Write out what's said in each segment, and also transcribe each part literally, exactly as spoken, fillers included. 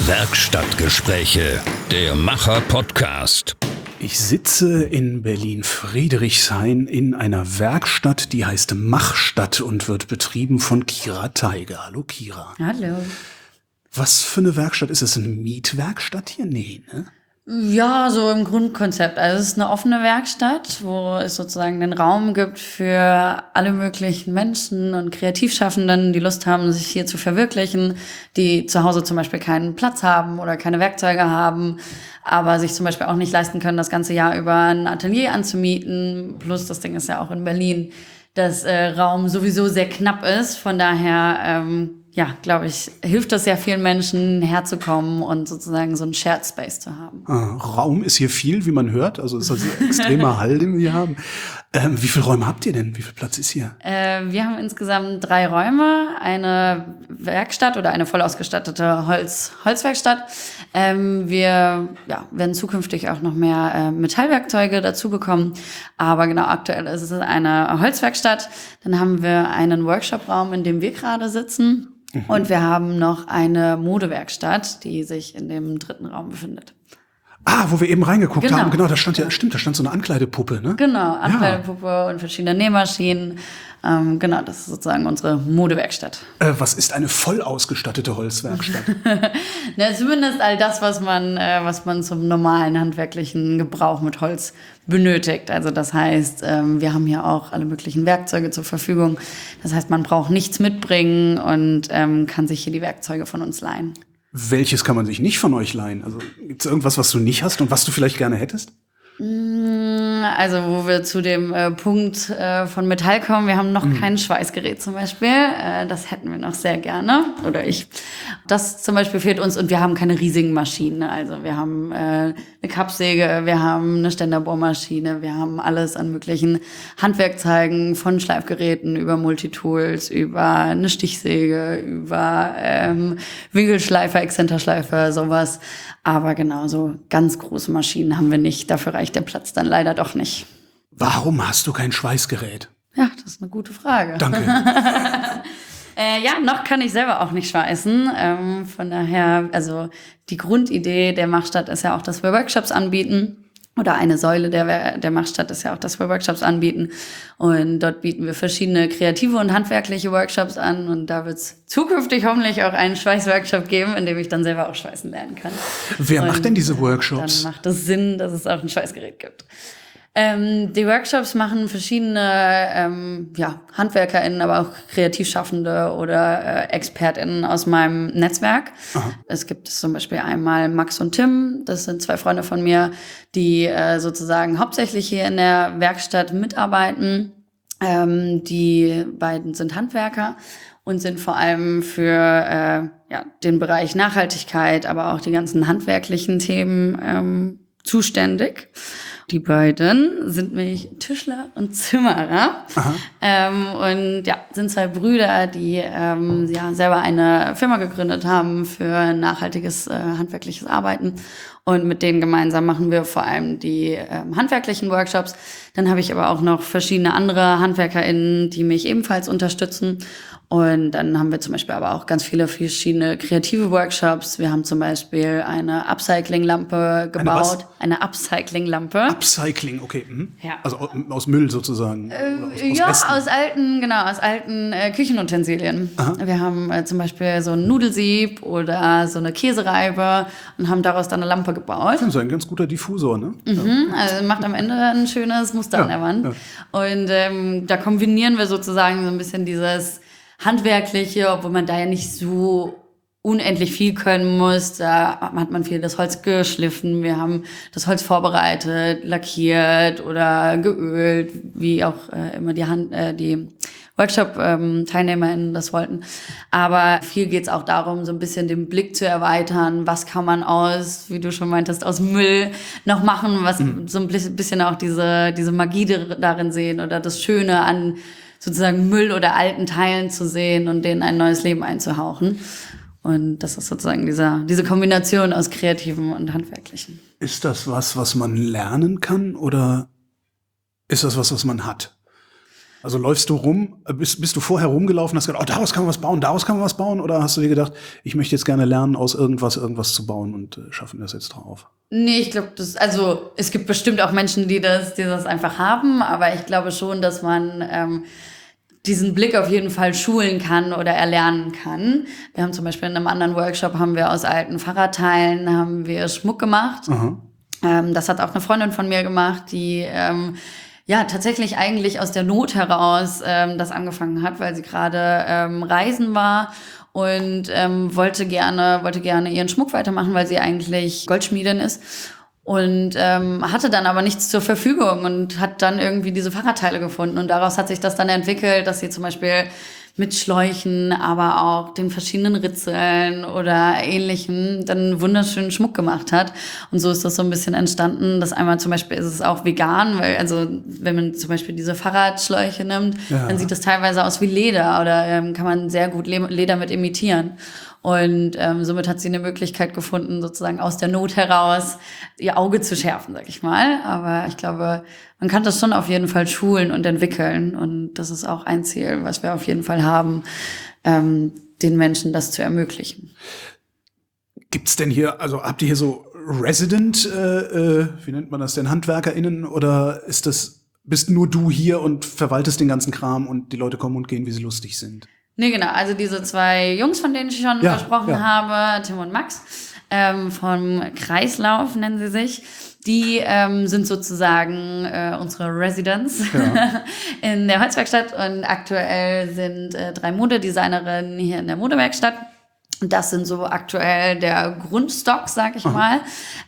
Werkstattgespräche, der Macher-Podcast. Ich sitze in Berlin-Friedrichshain in einer Werkstatt, die heißt Machstatt und wird betrieben von Kira Teiger. Hallo Kira. Hallo. Was für eine Werkstatt ist es? Eine Mietwerkstatt hier? Nee, ne? Ja, so im Grundkonzept. Also es ist eine offene Werkstatt, wo es sozusagen den Raum gibt für alle möglichen Menschen und Kreativschaffenden, die Lust haben, sich hier zu verwirklichen, die zu Hause zum Beispiel keinen Platz haben oder keine Werkzeuge haben, aber sich zum Beispiel auch nicht leisten können, das ganze Jahr über ein Atelier anzumieten. Plus das Ding ist ja auch in Berlin, dass äh, Raum sowieso sehr knapp ist. Von daher, ähm, ja, glaube ich, hilft das ja vielen Menschen, herzukommen und sozusagen so einen Shared Space zu haben. Ah, Raum ist hier viel, wie man hört. Also es ist also extremer Hall, den wir hier haben. Ähm, wie viele Räume habt ihr denn? Wie viel Platz ist hier? Äh, wir haben insgesamt drei Räume. Eine Werkstatt oder eine voll ausgestattete Holz, Holzwerkstatt. Ähm, wir ja, werden zukünftig auch noch mehr äh, Metallwerkzeuge dazu bekommen. Aber genau, aktuell ist es eine Holzwerkstatt. Dann haben wir einen Workshopraum, in dem wir gerade sitzen. Mhm. Und wir haben noch eine Modewerkstatt, die sich in dem dritten Raum befindet. Ah, wo wir eben reingeguckt Genau. haben. Genau, da stand ja, stimmt, da stand so eine Ankleidepuppe, ne? Genau, Ankleidepuppe ja. Und verschiedene Nähmaschinen. Ähm, genau, das ist sozusagen unsere Modewerkstatt. Äh, was ist eine voll ausgestattete Holzwerkstatt? Na, zumindest all das, was man, äh, was man zum normalen handwerklichen Gebrauch mit Holz benötigt. Also das heißt, ähm, wir haben hier auch alle möglichen Werkzeuge zur Verfügung. Das heißt, man braucht nichts mitbringen und ähm, kann sich hier die Werkzeuge von uns leihen. Welches kann man sich nicht von euch leihen? Also gibt es irgendwas, was du nicht hast und was du vielleicht gerne hättest? Also wo wir zu dem äh, Punkt äh, von Metall kommen, wir haben noch mhm. kein Schweißgerät zum Beispiel. Äh, das hätten wir noch sehr gerne, oder ich. Das zum Beispiel fehlt uns und wir haben keine riesigen Maschinen. Also wir haben äh, eine Kappsäge, wir haben eine Ständerbohrmaschine, wir haben alles an möglichen Handwerkzeugen, von Schleifgeräten über Multitools, über eine Stichsäge, über ähm, Winkelschleifer, Exzenterschleifer, sowas. Aber genau, so ganz große Maschinen haben wir nicht. Dafür reicht der Platz dann leider doch nicht. Warum hast du kein Schweißgerät? Ja, das ist eine gute Frage. Danke. äh, ja, noch kann ich selber auch nicht schweißen. Ähm, von daher, also die Grundidee der Machstatt ist ja auch, dass wir Workshops anbieten. Oder eine Säule der, der Machstatt ist ja auch, dass wir Workshops anbieten. Und dort bieten wir verschiedene kreative und handwerkliche Workshops an. Und da wird es zukünftig hoffentlich auch einen Schweißworkshop geben, in dem ich dann selber auch schweißen lernen kann. Wer und macht denn diese Workshops? Dann macht es Sinn, dass es auch ein Schweißgerät gibt. Ähm, die Workshops machen verschiedene ähm, ja, HandwerkerInnen, aber auch Kreativschaffende oder äh, ExpertInnen aus meinem Netzwerk. Aha. Es gibt zum Beispiel einmal Max und Tim, das sind zwei Freunde von mir, die äh, sozusagen hauptsächlich hier in der Werkstatt mitarbeiten. Ähm, die beiden sind Handwerker und sind vor allem für äh, ja, den Bereich Nachhaltigkeit, aber auch die ganzen handwerklichen Themen ähm, zuständig. Die beiden sind nämlich Tischler und Zimmerer ähm, und ja, sind zwei Brüder, die ähm, ja selber eine Firma gegründet haben für nachhaltiges äh, handwerkliches Arbeiten. Und mit denen gemeinsam machen wir vor allem die ähm, handwerklichen Workshops. Dann habe ich aber auch noch verschiedene andere HandwerkerInnen, die mich ebenfalls unterstützen. Und dann haben wir zum Beispiel aber auch ganz viele verschiedene kreative Workshops. Wir haben zum Beispiel eine Upcycling-Lampe gebaut. Eine, eine Upcycling-Lampe. Upcycling, okay. Mhm. Ja. Also aus Müll sozusagen. Äh, aus, aus ja, Resten. aus alten, genau, aus alten äh, Küchenutensilien. Aha. Wir haben äh, zum Beispiel so ein Nudelsieb oder so eine Käsereibe und haben daraus dann eine Lampe gebaut. Das ist ein ganz guter Diffusor, ne? Mhm, ja. Also macht am Ende ein schönes Muster ja, an der Wand. Ja. Und ähm, da kombinieren wir sozusagen so ein bisschen dieses Handwerkliche, obwohl man da ja nicht so unendlich viel können muss. Da hat man viel das Holz geschliffen. Wir haben das Holz vorbereitet, lackiert oder geölt, wie auch äh, immer die Hand, äh, die Workshop-TeilnehmerInnen ähm, das wollten. Aber viel geht's auch darum, so ein bisschen den Blick zu erweitern. Was kann man aus, wie du schon meintest, aus Müll noch machen? Was mhm. so ein bisschen auch diese diese Magie darin sehen oder das Schöne an sozusagen Müll oder alten Teilen zu sehen und denen ein neues Leben einzuhauchen. Und das ist sozusagen dieser, diese Kombination aus Kreativem und Handwerklichem. Ist das was, was man lernen kann oder ist das was, was man hat? Also läufst du rum, bist, bist du vorher rumgelaufen, hast gedacht, oh, daraus kann man was bauen, daraus kann man was bauen? Oder hast du dir gedacht, ich möchte jetzt gerne lernen, aus irgendwas irgendwas zu bauen und äh, schaffen das jetzt drauf? Nee, ich glaube, das, also es gibt bestimmt auch Menschen, die das, die das einfach haben, aber ich glaube schon, dass man ähm, diesen Blick auf jeden Fall schulen kann oder erlernen kann. Wir haben zum Beispiel in einem anderen Workshop, haben wir aus alten Fahrradteilen, haben wir Schmuck gemacht. Ähm, das hat auch eine Freundin von mir gemacht, die ähm, ja tatsächlich eigentlich aus der Not heraus ähm, das angefangen hat, weil sie gerade ähm, reisen war und ähm, wollte gerne wollte gerne ihren Schmuck weitermachen, weil sie eigentlich Goldschmiedin ist. Und ähm, hatte dann aber nichts zur Verfügung und hat dann irgendwie diese Fahrradteile gefunden. Und daraus hat sich das dann entwickelt, dass sie zum Beispiel mit Schläuchen, aber auch den verschiedenen Ritzeln oder Ähnlichem dann wunderschönen Schmuck gemacht hat. Und so ist das so ein bisschen entstanden, dass einmal zum Beispiel ist es auch vegan, weil also wenn man zum Beispiel diese Fahrradschläuche nimmt, ja. dann sieht das teilweise aus wie Leder oder ähm, kann man sehr gut Leder mit imitieren. Und ähm, somit hat sie eine Möglichkeit gefunden, sozusagen aus der Not heraus ihr Auge zu schärfen, sag ich mal. Aber ich glaube, man kann das schon auf jeden Fall schulen und entwickeln. Und das ist auch ein Ziel, was wir auf jeden Fall haben, ähm, den Menschen das zu ermöglichen. Gibt's denn hier, also habt ihr hier so Resident, äh, äh, wie nennt man das denn, HandwerkerInnen? Oder ist das, bist nur du hier und verwaltest den ganzen Kram und die Leute kommen und gehen, wie sie lustig sind? Nee, genau. Also diese zwei Jungs, von denen ich schon ja, gesprochen ja. habe, Tim und Max, ähm, vom Kreislauf nennen sie sich, die ähm, sind sozusagen äh, unsere Residents ja. in der Holzwerkstatt und aktuell sind äh, drei Modedesignerinnen hier in der Modewerkstatt. Das sind so aktuell der Grundstock, sag ich mal.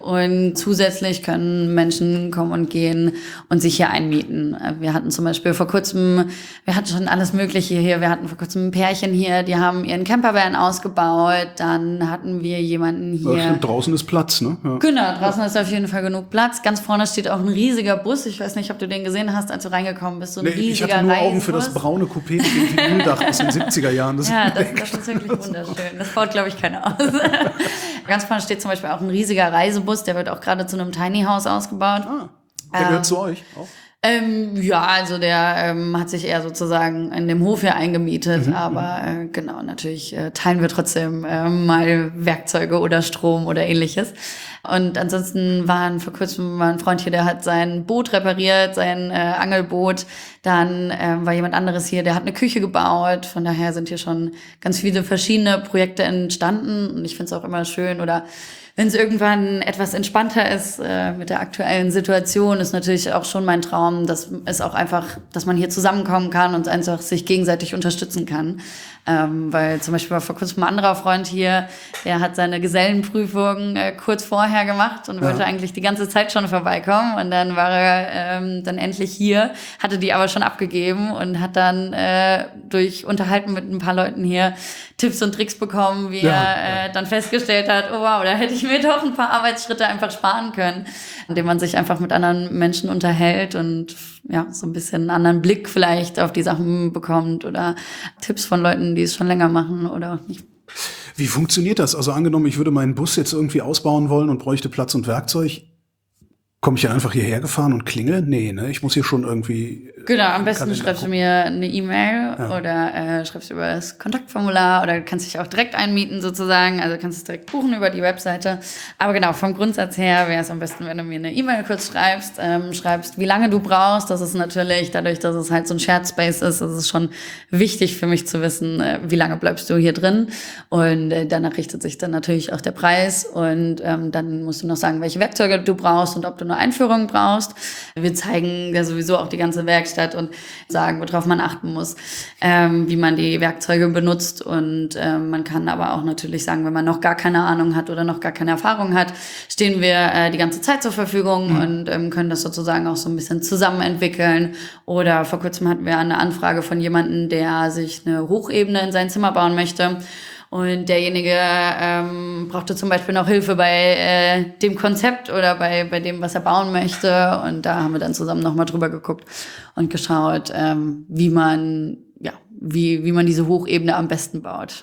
Und zusätzlich können Menschen kommen und gehen und sich hier einmieten. Wir hatten zum Beispiel vor kurzem, wir hatten schon alles Mögliche hier. Wir hatten vor kurzem ein Pärchen hier, die haben ihren Campervan ausgebaut. Dann hatten wir jemanden hier. Ja, draußen ist Platz, ne? Ja. Genau, draußen ist auf jeden Fall genug Platz. Ganz vorne steht auch ein riesiger Bus. Ich weiß nicht, ob du den gesehen hast, als du reingekommen bist. So ein nee, riesiger ich hatte nur Reisebus. Augen für das braune Coupé mit dem Vinyldach aus den siebziger Jahren. Das ja, das, das ist wirklich wunderschön. Das baut, glaube ich, keiner aus. Ganz vorne steht zum Beispiel auch ein riesiger Reisebus, der wird auch gerade zu einem Tiny House ausgebaut. Ah, der ähm, gehört zu euch auch? Ähm, ja, also der ähm, hat sich eher sozusagen in dem Hof hier eingemietet, mhm, aber äh, genau, natürlich äh, teilen wir trotzdem äh, mal Werkzeuge oder Strom oder ähnliches. Und ansonsten waren vor kurzem war ein Freund hier, der hat sein Boot repariert, sein äh, Angelboot. Dann äh, war jemand anderes hier, der hat eine Küche gebaut. Von daher sind hier schon ganz viele verschiedene Projekte entstanden. Und ich finde es auch immer schön, oder wenn es irgendwann etwas entspannter ist äh, mit der aktuellen Situation, ist natürlich auch schon mein Traum, dass es auch einfach, dass man hier zusammenkommen kann und einfach sich gegenseitig unterstützen kann. Ähm, weil zum Beispiel war vor kurzem ein anderer Freund hier, der hat seine Gesellenprüfung äh, kurz vorher gemacht und ja. wollte eigentlich die ganze Zeit schon vorbeikommen. Und dann war er ähm, dann endlich hier, hatte die aber schon abgegeben und hat dann äh, durch Unterhalten mit ein paar Leuten hier Tipps und Tricks bekommen, wie ja, er äh, dann festgestellt hat, oh wow, da hätte ich mir doch ein paar Arbeitsschritte einfach sparen können, indem man sich einfach mit anderen Menschen unterhält und ja, so ein bisschen einen anderen Blick vielleicht auf die Sachen bekommt oder Tipps von Leuten, die es schon länger machen oder auch nicht. Wie funktioniert das? Also angenommen, ich würde meinen Bus jetzt irgendwie ausbauen wollen und bräuchte Platz und Werkzeug. Komme ich dann einfach hierher gefahren und klingel? Nee, ne? Ich muss hier schon irgendwie... Genau, am besten schreibst du mir eine E-Mail ja. oder äh, schreibst über das Kontaktformular oder kannst dich auch direkt einmieten sozusagen. Also kannst es direkt buchen über die Webseite. Aber genau, vom Grundsatz her wäre es am besten, wenn du mir eine E-Mail kurz schreibst. Ähm, schreibst, wie lange du brauchst. Das ist natürlich, dadurch, dass es halt so ein Shared Space ist, ist es schon wichtig für mich zu wissen, äh, wie lange bleibst du hier drin. Und äh, danach richtet sich dann natürlich auch der Preis. Und ähm, dann musst du noch sagen, welche Werkzeuge du brauchst und ob du eine Einführung brauchst. Wir zeigen ja sowieso auch die ganze Werkstatt und sagen, worauf man achten muss, ähm, wie man die Werkzeuge benutzt. Und ähm, man kann aber auch natürlich sagen, wenn man noch gar keine Ahnung hat oder noch gar keine Erfahrung hat, stehen wir äh, die ganze Zeit zur Verfügung mhm. und ähm, können das sozusagen auch so ein bisschen zusammen entwickeln. Oder vor kurzem hatten wir eine Anfrage von jemandem, der sich eine Hochebene in sein Zimmer bauen möchte. Und derjenige ähm, brauchte zum Beispiel noch Hilfe bei äh, dem Konzept oder bei bei dem, was er bauen möchte. Und da haben wir dann zusammen nochmal drüber geguckt und geschaut, ähm, wie man ja wie wie man diese Hochebene am besten baut.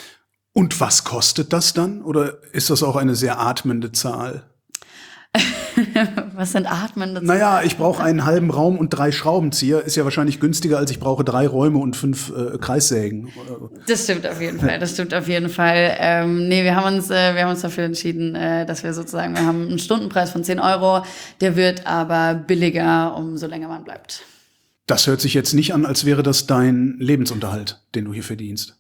Und was kostet das dann? Oder ist das auch eine sehr atmende Zahl? Was sind Atmen? Naja, ich brauche einen halben Raum und drei Schraubenzieher. Ist ja wahrscheinlich günstiger, als ich brauche drei Räume und fünf äh, Kreissägen. Das stimmt auf jeden Fall. Das stimmt auf jeden Fall. Ähm, nee, wir haben uns, äh, wir haben uns dafür entschieden, äh, dass wir sozusagen, wir haben einen Stundenpreis von zehn Euro. Der wird aber billiger, umso länger man bleibt. Das hört sich jetzt nicht an, als wäre das dein Lebensunterhalt, den du hier verdienst.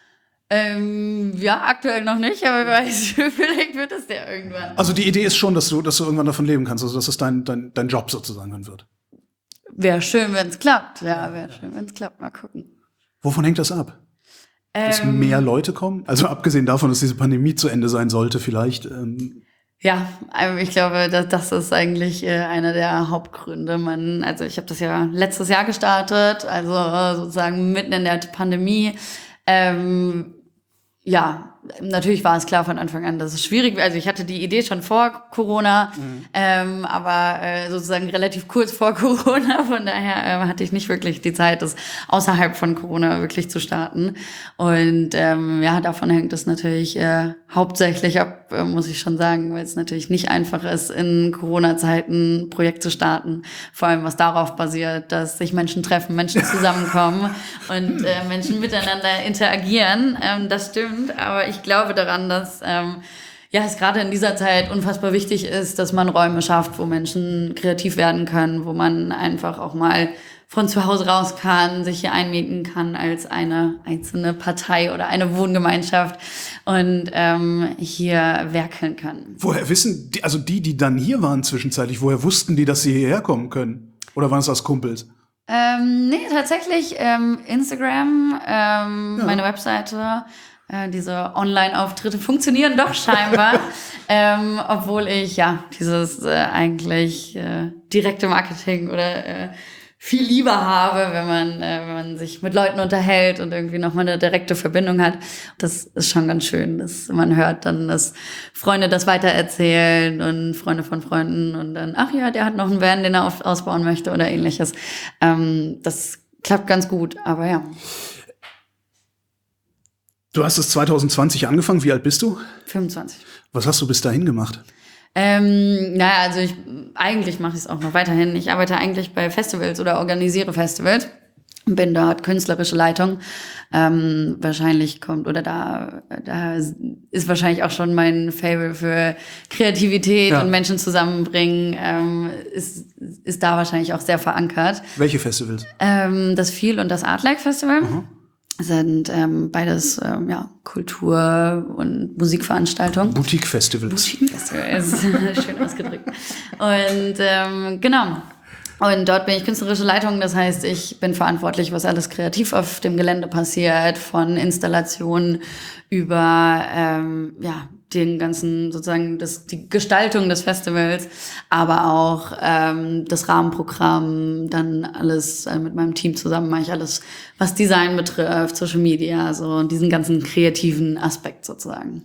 Ähm, ja, aktuell noch nicht, aber wer weiß, vielleicht wird es der irgendwann. Also die Idee ist schon, dass du, dass du irgendwann davon leben kannst, also dass es dein, dein, dein Job sozusagen dann wird. Wäre schön, wenn es klappt. Ja, wäre schön, wenn es klappt. Mal gucken. Wovon hängt das ab? Dass Ähm, mehr Leute kommen? Also abgesehen davon, dass diese Pandemie zu Ende sein sollte, vielleicht. Ähm Ja, also ich glaube, das, das ist eigentlich äh, einer der Hauptgründe. Man, also ich habe das ja letztes Jahr gestartet, also äh, sozusagen mitten in der Pandemie. Ähm, ja, natürlich war es klar von Anfang an, dass es schwierig wird. Also ich hatte die Idee schon vor Corona, mhm. ähm, aber äh, sozusagen relativ kurz vor Corona. Von daher äh, hatte ich nicht wirklich die Zeit, das außerhalb von Corona wirklich zu starten. Und ähm, ja, davon hängt es natürlich äh, hauptsächlich ab, äh, muss ich schon sagen, weil es natürlich nicht einfach ist, in Corona-Zeiten ein Projekt zu starten. Vor allem, was darauf basiert, dass sich Menschen treffen, Menschen zusammenkommen und äh, Menschen miteinander interagieren. Ähm, das stimmt, aber ich glaube daran, dass ähm, ja, es gerade in dieser Zeit unfassbar wichtig ist, dass man Räume schafft, wo Menschen kreativ werden können, wo man einfach auch mal von zu Hause raus kann, sich hier einmieten kann als eine einzelne Partei oder eine Wohngemeinschaft und ähm, hier werkeln kann. Woher wissen die, also die, die dann hier waren zwischenzeitlich, woher wussten die, dass sie hierher kommen können? Oder waren es das Kumpels? Ähm, nee, tatsächlich ähm, Instagram, ähm, ja. meine Webseite, äh, diese Online-Auftritte funktionieren doch scheinbar, ähm, obwohl ich ja dieses äh, eigentlich äh, direkte Marketing oder äh, viel lieber habe, wenn man äh, wenn man sich mit Leuten unterhält und irgendwie nochmal eine direkte Verbindung hat. Das ist schon ganz schön, dass man hört dann, dass Freunde das weitererzählen und Freunde von Freunden und dann, ach ja, der hat noch einen Van, den er auf, ausbauen möchte oder ähnliches. Ähm, das klappt ganz gut, aber ja. Du hast es zwanzig zwanzig angefangen. Wie alt bist du? fünfundzwanzig. Was hast du bis dahin gemacht? Ähm, naja, also ich, eigentlich mache ich es auch noch weiterhin. Ich arbeite eigentlich bei Festivals oder organisiere Festivals. Bin dort künstlerische Leitung. Ähm, wahrscheinlich kommt, oder da, da ist wahrscheinlich auch schon mein Faible für Kreativität ja. und Menschen zusammenbringen, ähm, ist, ist da wahrscheinlich auch sehr verankert. Welche Festivals? Ähm, das Feel und das Art Like Festival. Mhm. Sind ähm, beides ähm, ja, Kultur- und Musikveranstaltungen. Boutique-Festivals. Boutique-Festivals, schön ausgedrückt. Und ähm, genau. Und dort bin ich künstlerische Leitung, das heißt, ich bin verantwortlich, was alles kreativ auf dem Gelände passiert, von Installationen über ähm, ja den ganzen sozusagen das die Gestaltung des Festivals, aber auch ähm, das Rahmenprogramm, dann alles äh, mit meinem Team zusammen mache ich alles, was Design betrifft, Social Media, so diesen ganzen kreativen Aspekt sozusagen.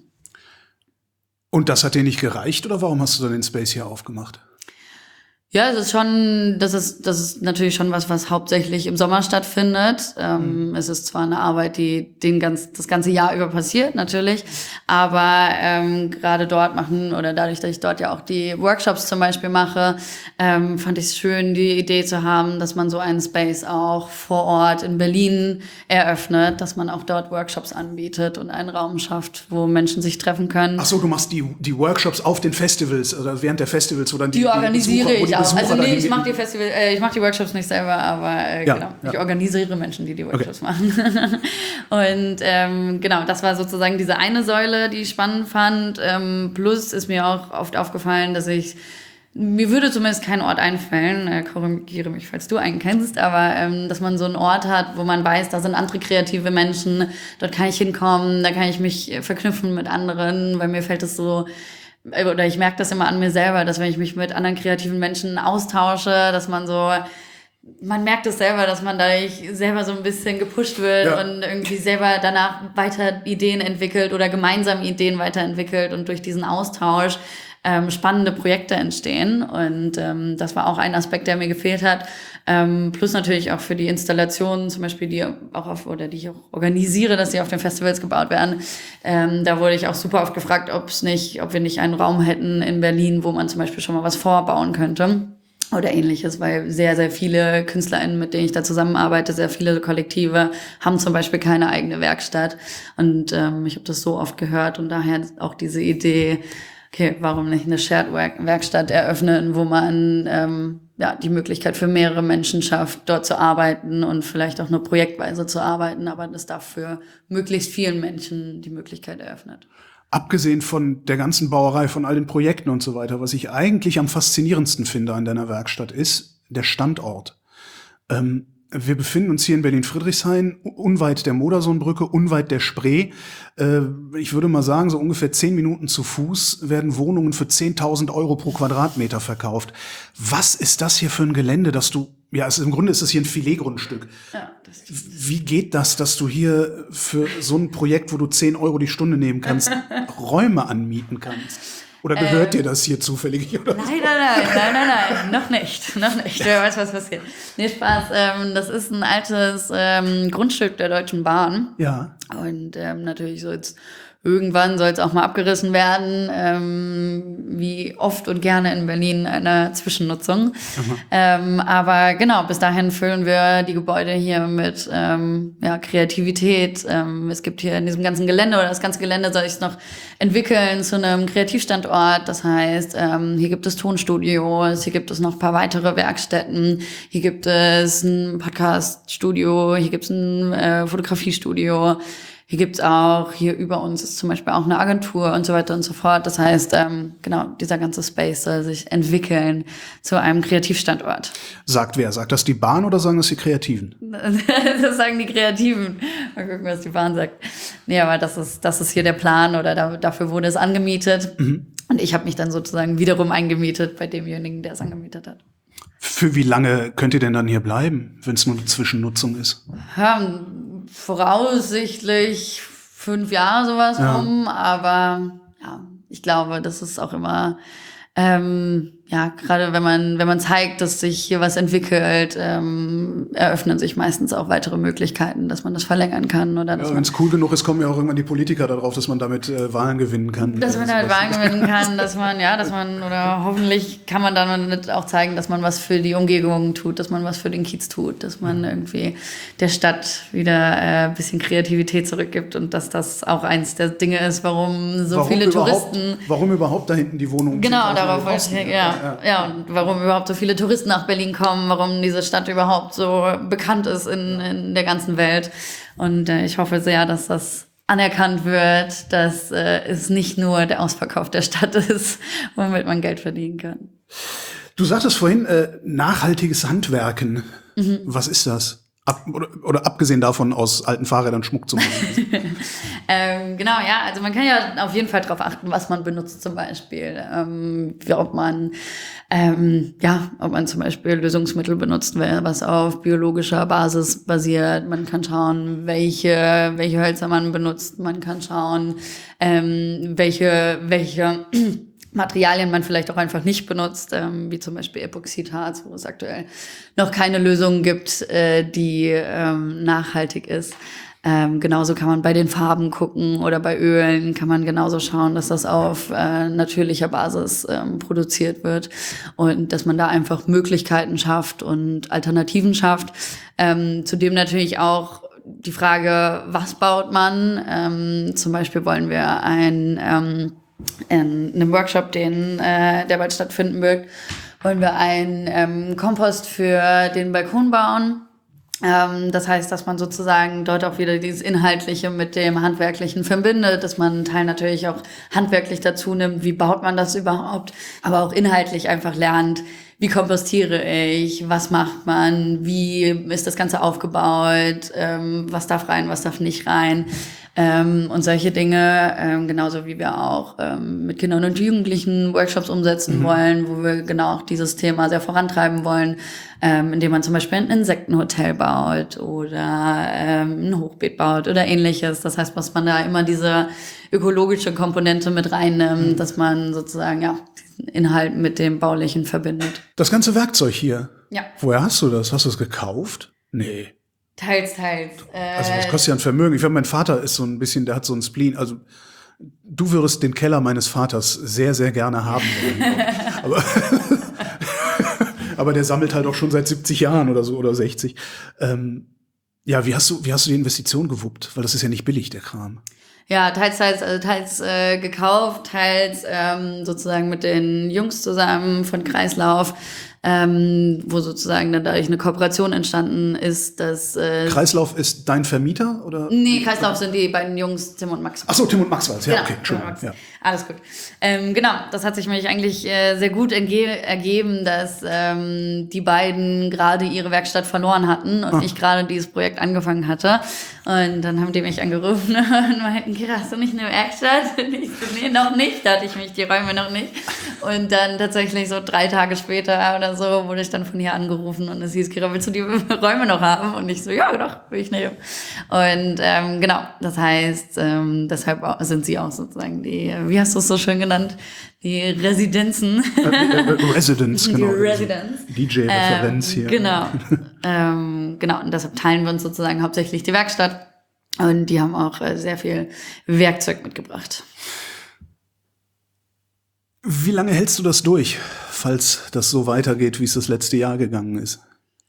Und das hat dir nicht gereicht oder warum hast du dann den Space hier aufgemacht? Ja, es ist schon, das ist, das ist natürlich schon was, was hauptsächlich im Sommer stattfindet. Ähm, mhm. Es ist zwar eine Arbeit, die den ganz, das ganze Jahr über passiert, natürlich, aber ähm, gerade dort machen oder dadurch, dass ich dort ja auch die Workshops zum Beispiel mache, ähm, fand ich es schön, die Idee zu haben, dass man so einen Space auch vor Ort in Berlin eröffnet, dass man auch dort Workshops anbietet und einen Raum schafft, wo Menschen sich treffen können. Ach so, du machst die, die Workshops auf den Festivals oder während der Festivals, wo dann die, die organisiere die Besucher, ich. Also nee, ich mache die, die Festival, äh, ich mache die Workshops nicht selber, aber äh, ja, genau, ja. ich organisiere Menschen, die die Workshops okay. machen. Und ähm, genau, das war sozusagen diese eine Säule, die ich spannend fand. Ähm, plus ist mir auch oft aufgefallen, dass ich mir würde zumindest kein Ort einfallen, äh, korrigiere mich, falls du einen kennst, aber ähm, dass man so einen Ort hat, wo man weiß, da sind andere kreative Menschen, dort kann ich hinkommen, da kann ich mich verknüpfen mit anderen, weil mir fällt es so, oder ich merke das immer an mir selber, dass wenn ich mich mit anderen kreativen Menschen austausche, dass man so, man merkt es selber, dass man dadurch selber so ein bisschen gepusht wird ja. und irgendwie selber danach weiter Ideen entwickelt oder gemeinsam Ideen weiterentwickelt und durch diesen Austausch ähm, spannende Projekte entstehen. Und ähm, das war auch ein Aspekt, der mir gefehlt hat. Ähm, plus natürlich auch für die Installationen, zum Beispiel, die auch auf, oder die ich auch organisiere, dass sie auf den Festivals gebaut werden. Ähm, da wurde ich auch super oft gefragt, ob es nicht, ob wir nicht einen Raum hätten in Berlin, wo man zum Beispiel schon mal was vorbauen könnte. Oder ähnliches, weil sehr, sehr viele KünstlerInnen, mit denen ich da zusammenarbeite, sehr viele Kollektive, haben zum Beispiel keine eigene Werkstatt. Und ähm, ich habe das so oft gehört und daher auch diese Idee, okay, warum nicht eine Shared-Werkstatt eröffnen, wo man ähm, ja die Möglichkeit für mehrere Menschen schafft, dort zu arbeiten und vielleicht auch nur projektweise zu arbeiten, aber das dafür möglichst vielen Menschen die Möglichkeit eröffnet. Abgesehen von der ganzen Bauerei, von all den Projekten und so weiter, was ich eigentlich am faszinierendsten finde an deiner Werkstatt ist der Standort. Ähm, wir befinden uns hier in Berlin-Friedrichshain, unweit der Modersohnbrücke, unweit der Spree. Äh, ich würde mal sagen, so ungefähr zehn Minuten zu Fuß werden Wohnungen für zehntausend Euro pro Quadratmeter verkauft. Was ist das hier für ein Gelände, dass du, ja, also im Grunde ist es hier ein Filetgrundstück. Ja, das Wie geht das, dass du hier für so ein Projekt, wo du zehn Euro die Stunde nehmen kannst, Räume anmieten kannst? Oder gehört ähm, dir das hier zufällig? Oder nein, nein, nein, nein, nein, nein, noch nicht, noch nicht. Wer weiß, was passiert. Nee, Spaß. Ähm, das ist ein altes ähm, Grundstück der Deutschen Bahn. Ja. Und ähm, natürlich so jetzt irgendwann soll es auch mal abgerissen werden, ähm, wie oft und gerne in Berlin eine Zwischennutzung. Ähm, aber genau, bis dahin füllen wir die Gebäude hier mit ähm, ja, Kreativität. Ähm, es gibt hier in diesem ganzen Gelände, oder das ganze Gelände soll sich noch entwickeln zu einem Kreativstandort. Das heißt, ähm, hier gibt es Tonstudios, hier gibt es noch ein paar weitere Werkstätten, hier gibt es ein Podcaststudio, hier gibt es ein äh, Fotografiestudio. Hier gibt's auch, hier über uns ist zum Beispiel auch eine Agentur und so weiter und so fort. Das heißt, ähm, genau, dieser ganze Space soll sich entwickeln zu einem Kreativstandort. Sagt wer? Sagt das die Bahn oder sagen das die Kreativen? Das sagen die Kreativen. Mal gucken, was die Bahn sagt. Nee, aber das ist, das ist hier der Plan, oder da, dafür wurde es angemietet. Mhm. Und ich habe mich dann sozusagen wiederum eingemietet bei demjenigen, der es angemietet hat. Für wie lange könnt ihr denn dann hier bleiben, wenn es nur eine Zwischennutzung ist? Ja, voraussichtlich fünf Jahre sowas ja. rum, aber ja, ich glaube, das ist auch immer, ähm, ja, gerade wenn man wenn man zeigt, dass sich hier was entwickelt, ähm, eröffnen sich meistens auch weitere Möglichkeiten, dass man das verlängern kann. Oder ja, wenn es cool genug ist, kommen ja auch irgendwann die Politiker darauf, dass man damit äh, Wahlen gewinnen kann. Dass man halt Wahlen gewinnen kann, dass man, ja, dass man, oder hoffentlich kann man dann auch zeigen, dass man was für die Umgebung tut, dass man was für den Kiez tut, dass man irgendwie der Stadt wieder äh, ein bisschen Kreativität zurückgibt und dass das auch eins der Dinge ist, warum so warum viele Touristen... Warum überhaupt da hinten die Wohnungen? Genau, darauf wollte ich, ja. Ja, ja, und warum überhaupt so viele Touristen nach Berlin kommen, warum diese Stadt überhaupt so bekannt ist in, in der ganzen Welt. Und äh, ich hoffe sehr, dass das anerkannt wird, dass äh, es nicht nur der Ausverkauf der Stadt ist, womit man Geld verdienen kann. Du sagtest vorhin, äh, nachhaltiges Handwerken. Mhm. Was ist das? Ab, oder, oder abgesehen davon, aus alten Fahrrädern Schmuck zu machen. ähm, genau, ja, also man kann ja auf jeden Fall darauf achten, was man benutzt zum Beispiel. Ähm, ob man, ähm, ja, ob man zum Beispiel Lösungsmittel benutzt, was auf biologischer Basis basiert. Man kann schauen, welche, welche Hölzer man benutzt. Man kann schauen, ähm, welche, welche Materialien man vielleicht auch einfach nicht benutzt, ähm, wie zum Beispiel Epoxidharz, wo es aktuell noch keine Lösung gibt, äh, die ähm, nachhaltig ist. Ähm, genauso kann man bei den Farben gucken oder bei Ölen kann man genauso schauen, dass das auf äh, natürlicher Basis ähm, produziert wird und dass man da einfach Möglichkeiten schafft und Alternativen schafft. Ähm, zudem natürlich auch die Frage, was baut man? Ähm, zum Beispiel wollen wir ein ähm, in einem Workshop, den äh, der bald stattfinden wird, wollen wir einen ähm, Kompost für den Balkon bauen. Ähm, das heißt, dass man sozusagen dort auch wieder dieses Inhaltliche mit dem Handwerklichen verbindet, dass man einen Teil natürlich auch handwerklich dazu nimmt, wie baut man das überhaupt, aber auch inhaltlich einfach lernt, wie kompostiere ich, was macht man, wie ist das Ganze aufgebaut, ähm, was darf rein, was darf nicht rein. Ähm, und solche Dinge, ähm, genauso wie wir auch ähm, mit Kindern und Jugendlichen Workshops umsetzen mhm. wollen, wo wir genau auch dieses Thema sehr vorantreiben wollen, ähm, indem man zum Beispiel ein Insektenhotel baut oder ähm, ein Hochbeet baut oder ähnliches. Das heißt, dass man da immer diese ökologische Komponente mit reinnimmt, mhm. dass man sozusagen ja diesen Inhalt mit dem Baulichen verbindet. Das ganze Werkzeug hier, ja. Woher hast du das? Hast du es gekauft? Nee. Teils, teils. Äh, also das kostet ja ein Vermögen. Ich glaube, mein Vater ist so ein bisschen, der hat so einen Spleen. Also du würdest den Keller meines Vaters sehr, sehr gerne haben wollen. aber, aber der sammelt halt auch schon seit siebzig Jahren oder so oder sechzig. Ähm, ja, wie hast du, wie hast du die Investition gewuppt? Weil das ist ja nicht billig, der Kram. Ja, teils, teils, also teils äh, gekauft, teils ähm, sozusagen mit den Jungs zusammen von Kreislauf, ähm, wo sozusagen dann dadurch eine Kooperation entstanden ist, dass äh, Kreislauf ist dein Vermieter oder? Nee, Kreislauf sind die beiden Jungs, Tim und Max. Ach so, Tim und Max war es, ja, genau, okay, Entschuldigung. Ja. Alles gut. Ähm, genau, das hat sich mich eigentlich äh, sehr gut entge- ergeben, dass ähm, die beiden gerade ihre Werkstatt verloren hatten und ah. ich gerade dieses Projekt angefangen hatte. Und dann haben die mich angerufen und meinten, Kira, hast du nicht eine Werkstatt? Und ich so, nee, noch nicht, da hatte ich mich die Räume noch nicht. Und dann tatsächlich so drei Tage später oder so wurde ich dann von hier angerufen und es hieß, Kira, willst du die Räume noch haben? Und ich so, ja, doch, will ich nehmen. Und ähm, genau, das heißt, ähm, deshalb sind sie auch sozusagen die, wie hast du es so schön genannt, die Residenzen. Äh, äh, Residence, genau. Die Residence. D J-Referenz ähm, hier. Genau. ähm, genau, und deshalb teilen wir uns sozusagen hauptsächlich die Werkstatt. Und die haben auch äh, sehr viel Werkzeug mitgebracht. Wie lange hältst du das durch, falls das so weitergeht, wie es das letzte Jahr gegangen ist?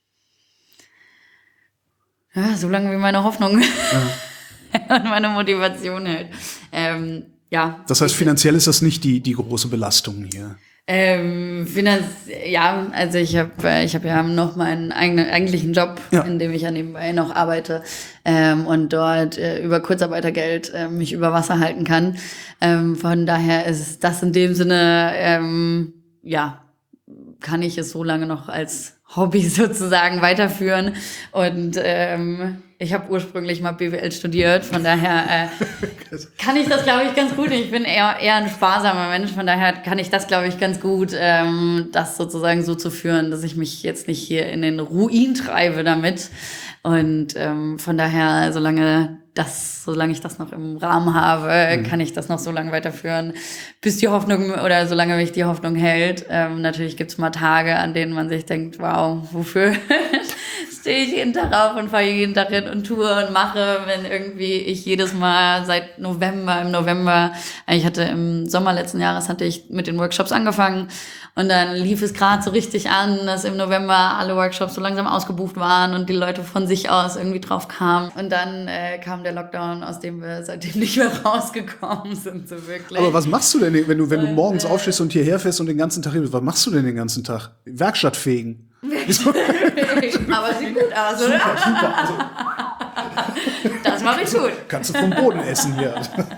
Ja, so lange wie meine Hoffnung ja. und meine Motivation hält. Ähm, ja. Das heißt, finanziell ist das nicht die, die große Belastung hier? Ähm, Finanz ja, also ich habe ich hab ja noch meinen eigenen eigentlichen Job, ja. in dem ich ja nebenbei noch arbeite ähm, und dort äh, über Kurzarbeitergeld äh, mich über Wasser halten kann. Ähm, von daher ist das in dem Sinne, ähm, ja, kann ich es so lange noch als Hobby sozusagen weiterführen. Und ähm, ich habe ursprünglich mal B W L studiert, von daher äh, kann ich das, glaube ich, ganz gut. Ich bin eher eher ein sparsamer Mensch, von daher kann ich das, glaube ich, ganz gut, ähm, das sozusagen so zu führen, dass ich mich jetzt nicht hier in den Ruin treibe damit. Und ähm, von daher, solange das, solange ich das noch im Rahmen habe, mhm. kann ich das noch so lange weiterführen, bis die Hoffnung oder solange mich die Hoffnung hält. Ähm, natürlich gibt's mal Tage, an denen man sich denkt, wow, wofür stehe ich jeden Tag auf und fahre jeden Tag hin und tue und mache, wenn irgendwie ich jedes Mal seit November, im November, ich hatte im Sommer letzten Jahres, hatte ich mit den Workshops angefangen und dann lief es gerade so richtig an, dass im November alle Workshops so langsam ausgebucht waren und die Leute von sich aus irgendwie drauf kamen. Und dann äh, kam der Lockdown, aus dem wir seitdem nicht mehr rausgekommen sind, so wirklich. Aber was machst du denn, wenn du, wenn du morgens und, äh, aufstehst und hierher fährst und den ganzen Tag hebst? Was machst du denn den ganzen Tag? Werkstatt fegen. Aber sieht gut aus, oder? Super, super. Also, das mache ich gut. Kannst du vom Boden essen hier.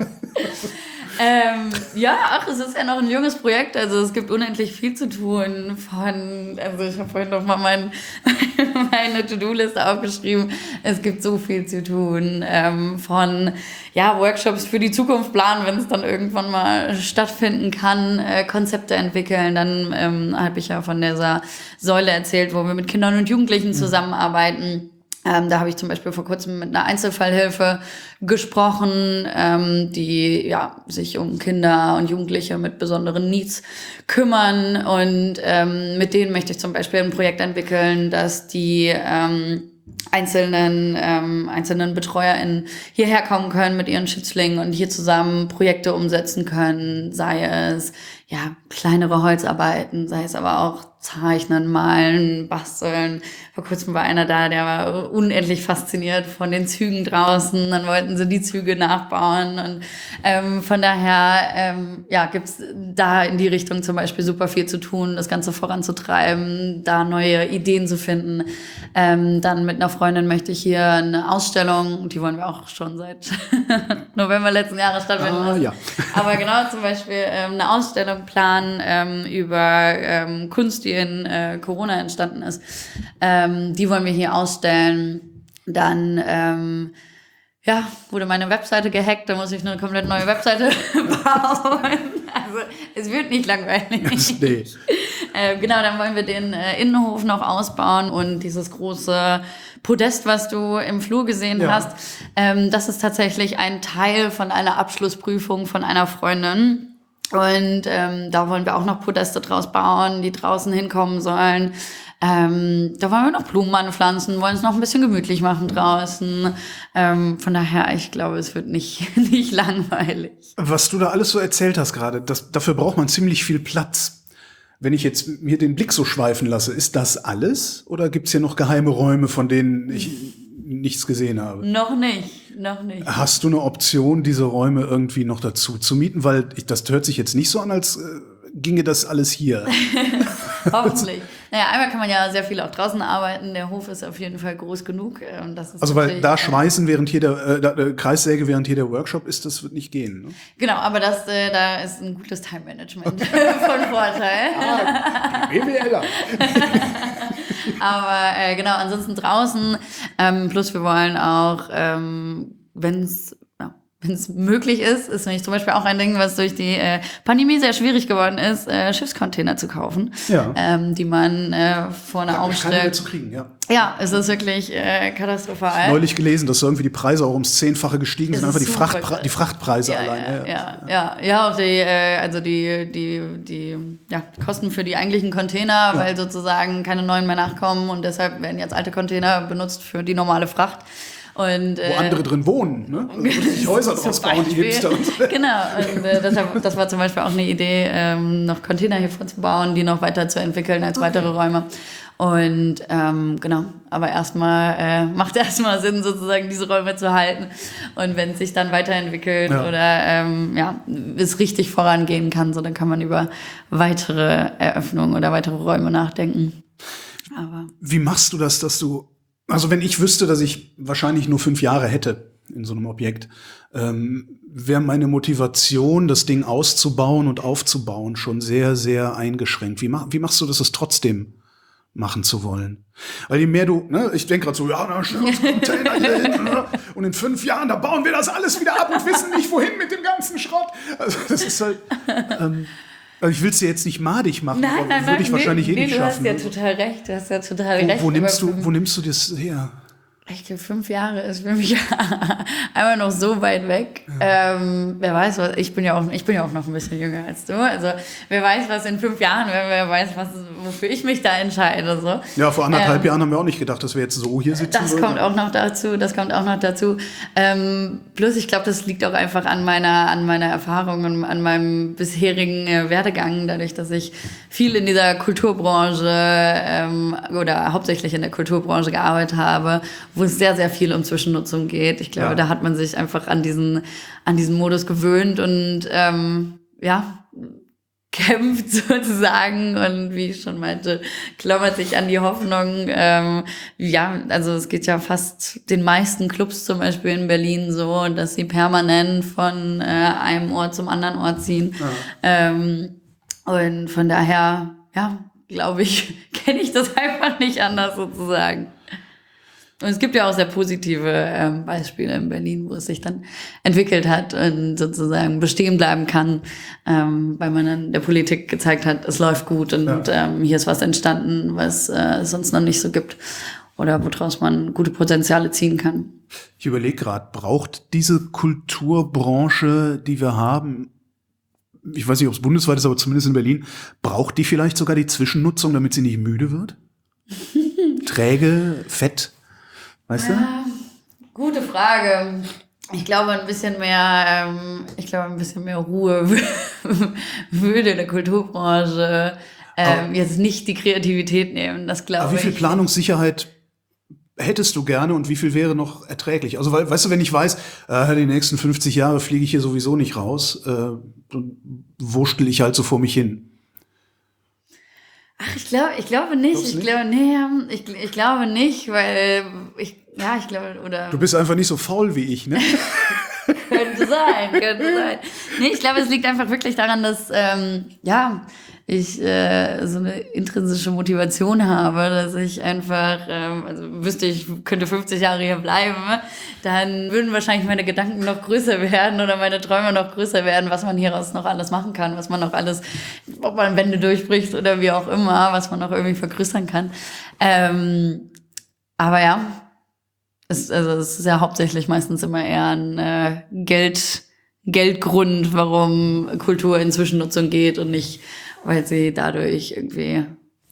Ähm, ja, ach, es ist ja noch ein junges Projekt, also es gibt unendlich viel zu tun von, also ich habe vorhin noch mal mein, meine To-Do-Liste aufgeschrieben, es gibt so viel zu tun, ähm, von, ja, Workshops für die Zukunft planen, wenn es dann irgendwann mal stattfinden kann, äh, Konzepte entwickeln, dann ähm, habe ich ja von dieser Säule erzählt, wo wir mit Kindern und Jugendlichen zusammenarbeiten. Ähm, da habe ich zum Beispiel vor kurzem mit einer Einzelfallhilfe gesprochen, ähm, die ja sich um Kinder und Jugendliche mit besonderen Needs kümmern. Und ähm, mit denen möchte ich zum Beispiel ein Projekt entwickeln, dass die ähm, einzelnen ähm, einzelnen BetreuerInnen hierher kommen können mit ihren Schützlingen und hier zusammen Projekte umsetzen können, sei es ja kleinere Holzarbeiten, sei es aber auch Zeichnen, Malen, Basteln. Vor kurzem war einer da, der war unendlich fasziniert von den Zügen draußen. Dann wollten sie die Züge nachbauen. Und ähm, von daher ähm, ja, gibt's da in die Richtung zum Beispiel super viel zu tun, das Ganze voranzutreiben, da neue Ideen zu finden. Ähm, dann mit einer Freundin möchte ich hier eine Ausstellung, die wollen wir auch schon seit November letzten Jahres stattfinden lassen. Ah, ja. Aber genau, zum Beispiel ähm, eine Ausstellung planen ähm, über ähm, Kunst, die in äh, Corona entstanden ist. Ähm, die wollen wir hier ausstellen. Dann ähm, ja, wurde meine Webseite gehackt, da muss ich eine komplett neue Webseite bauen. Also es wird nicht langweilig. Nee. Äh, genau, dann wollen wir den äh, Innenhof noch ausbauen und dieses große Podest, was du im Flur gesehen Ja. hast, ähm, das ist tatsächlich ein Teil von einer Abschlussprüfung von einer Freundin. Und ähm, da wollen wir auch noch Podeste draus bauen, die draußen hinkommen sollen. Ähm, da wollen wir noch Blumen anpflanzen, wollen es noch ein bisschen gemütlich machen draußen. Ähm, von daher, ich glaube, es wird nicht, nicht langweilig. Was du da alles so erzählt hast gerade, das, dafür braucht man ziemlich viel Platz. Wenn ich jetzt mir den Blick so schweifen lasse, ist das alles? Oder gibt's hier noch geheime Räume, von denen ich nichts gesehen habe? Noch nicht, noch nicht. Hast du eine Option, diese Räume irgendwie noch dazu zu mieten? Weil ich, das hört sich jetzt nicht so an, als äh, ginge das alles hier. Hoffentlich. Naja, einmal kann man ja sehr viel auch draußen arbeiten. Der Hof ist auf jeden Fall groß genug. Und das ist Also weil natürlich, da äh, schweißen während hier der äh, da, äh, Kreissäge während hier der Workshop ist, das wird nicht gehen. Ne? Genau, aber das, äh, da ist ein gutes Time-Management von Vorteil. Ah, die BWLer. Aber äh, genau, ansonsten draußen. Ähm, plus wir wollen auch, ähm, wenn es ja, wenn es möglich ist, ist nämlich zum Beispiel auch ein Ding, was durch die äh, Pandemie sehr schwierig geworden ist, äh, Schiffscontainer zu kaufen, Ja. ähm, die man äh, vorne Keine mehr aufstellt. zu kriegen, ja. Ja, es ist wirklich äh, katastrophal. Neulich gelesen, dass irgendwie die Preise auch ums Zehnfache gestiegen Es sind, ist einfach die, super Frachtpre krass. die Frachtpreise ja, allein. ja, ja, ja, ja, auch die, äh, also die, die, die ja, Kosten für die eigentlichen Container, weil sozusagen keine neuen mehr nachkommen und deshalb werden jetzt alte Container benutzt für die normale Fracht. Und, äh, Wo andere drin wohnen, ne? Also richtig Häuser zum draus bauen, die Beispiel. Hipster und so. Genau, und äh, deshalb, das war zum Beispiel auch eine Idee, ähm, noch Container hier vorzubauen, die noch weiterzuentwickeln als weitere Räume. Und ähm, genau, aber erstmal äh, macht erstmal Sinn, sozusagen diese Räume zu halten. Und wenn es sich dann weiterentwickelt Ja. oder ähm, ja, es richtig vorangehen kann, so dann kann man über weitere Eröffnungen oder weitere Räume nachdenken. Aber Wie machst du das, dass du, also wenn ich wüsste, dass ich wahrscheinlich nur fünf Jahre hätte in so einem Objekt, ähm, wäre meine Motivation, das Ding auszubauen und aufzubauen, schon sehr, sehr eingeschränkt. Wie, mach, wie machst du das, es trotzdem machen zu wollen? Weil je mehr du, ne, ich denke gerade so, ja, da stellen wir uns Container hier hin, ne, und in fünf Jahren, da bauen wir das alles wieder ab und wissen nicht, wohin mit dem ganzen Schrott. Also das ist halt, ähm, also ich will es dir jetzt nicht madig machen, nein, aber nein, würde nein, ich wahrscheinlich nee, eh nicht nee, schaffen. Du hast ja total recht, du hast ja total Wo, recht. wo, aber nimmst du, fünf- wo nimmst du das her? Ich glaube, fünf Jahre ist für mich einmal noch so weit weg. Ähm, wer weiß, was, ich bin ja auch, ich bin ja auch noch ein bisschen jünger als du. Also, wer weiß, was in fünf Jahren, wer, wer weiß, was, wofür ich mich da entscheide, so. Ja, vor anderthalb Ähm, Jahren haben wir auch nicht gedacht, dass wir jetzt so hier sitzen Das würden. kommt auch noch dazu, das kommt auch noch dazu. Ähm, plus, ich glaube, das liegt auch einfach an meiner, an meiner Erfahrung und an meinem bisherigen äh, Werdegang, dadurch, dass ich viel in dieser Kulturbranche ähm, oder hauptsächlich in der Kulturbranche gearbeitet habe, wo es sehr, sehr viel um Zwischennutzung geht. Ich glaube, Ja. da hat man sich einfach an diesen, an diesen Modus gewöhnt und ähm, ja, kämpft sozusagen und wie ich schon meinte, klammert sich an die Hoffnung. Ähm, ja, also es geht ja fast den meisten Clubs zum Beispiel in Berlin so, dass sie permanent von äh, einem Ort zum anderen Ort ziehen. Ja. Ähm, und von daher, ja, glaube ich, kenne ich das einfach nicht anders sozusagen. Und es gibt ja auch sehr positive ähm, Beispiele in Berlin, wo es sich dann entwickelt hat und sozusagen bestehen bleiben kann, ähm, weil man dann der Politik gezeigt hat, es läuft gut und Ja. ähm, hier ist was entstanden, was äh, es sonst noch nicht so gibt oder woraus man gute Potenziale ziehen kann. Ich überlege gerade, braucht diese Kulturbranche, die wir haben, ich weiß nicht, ob es bundesweit ist, aber zumindest in Berlin, braucht die vielleicht sogar die Zwischennutzung, damit sie nicht müde wird? Träge, fett, weißt du? Ja, gute Frage. Ich glaube, ein bisschen mehr, ähm, ich glaube, ein bisschen mehr Ruhe würde der Kulturbranche ähm, jetzt nicht die Kreativität nehmen. Das glaube Aber wie ich. viel Planungssicherheit hättest du gerne und wie viel wäre noch erträglich? Also, weil, weißt du, wenn ich weiß, äh, die nächsten fünfzig Jahre fliege ich hier sowieso nicht raus, äh, dann wurschtel ich halt so vor mich hin. Ach, ich glaube, ich glaube nicht. Glaubst du Ich nicht? glaube, nee, ich, ich glaube nicht, weil ich, ja, ich glaube, oder Du bist einfach nicht so faul wie ich, ne? könnte sein, könnte sein. Nee, ich glaube, es liegt einfach wirklich daran, dass, ähm, ja, ich äh, so eine intrinsische Motivation habe, dass ich einfach, ähm, also wüsste ich, könnte fünfzig Jahre hier bleiben, dann würden wahrscheinlich meine Gedanken noch größer werden oder meine Träume noch größer werden, was man hieraus noch alles machen kann, was man noch alles, ob man Wände durchbricht oder wie auch immer, was man noch irgendwie vergrößern kann. Ähm, aber ja, es, also es ist ja hauptsächlich meistens immer eher ein äh, Geld, Geldgrund, warum Kultur in Zwischennutzung geht und nicht, weil sie dadurch irgendwie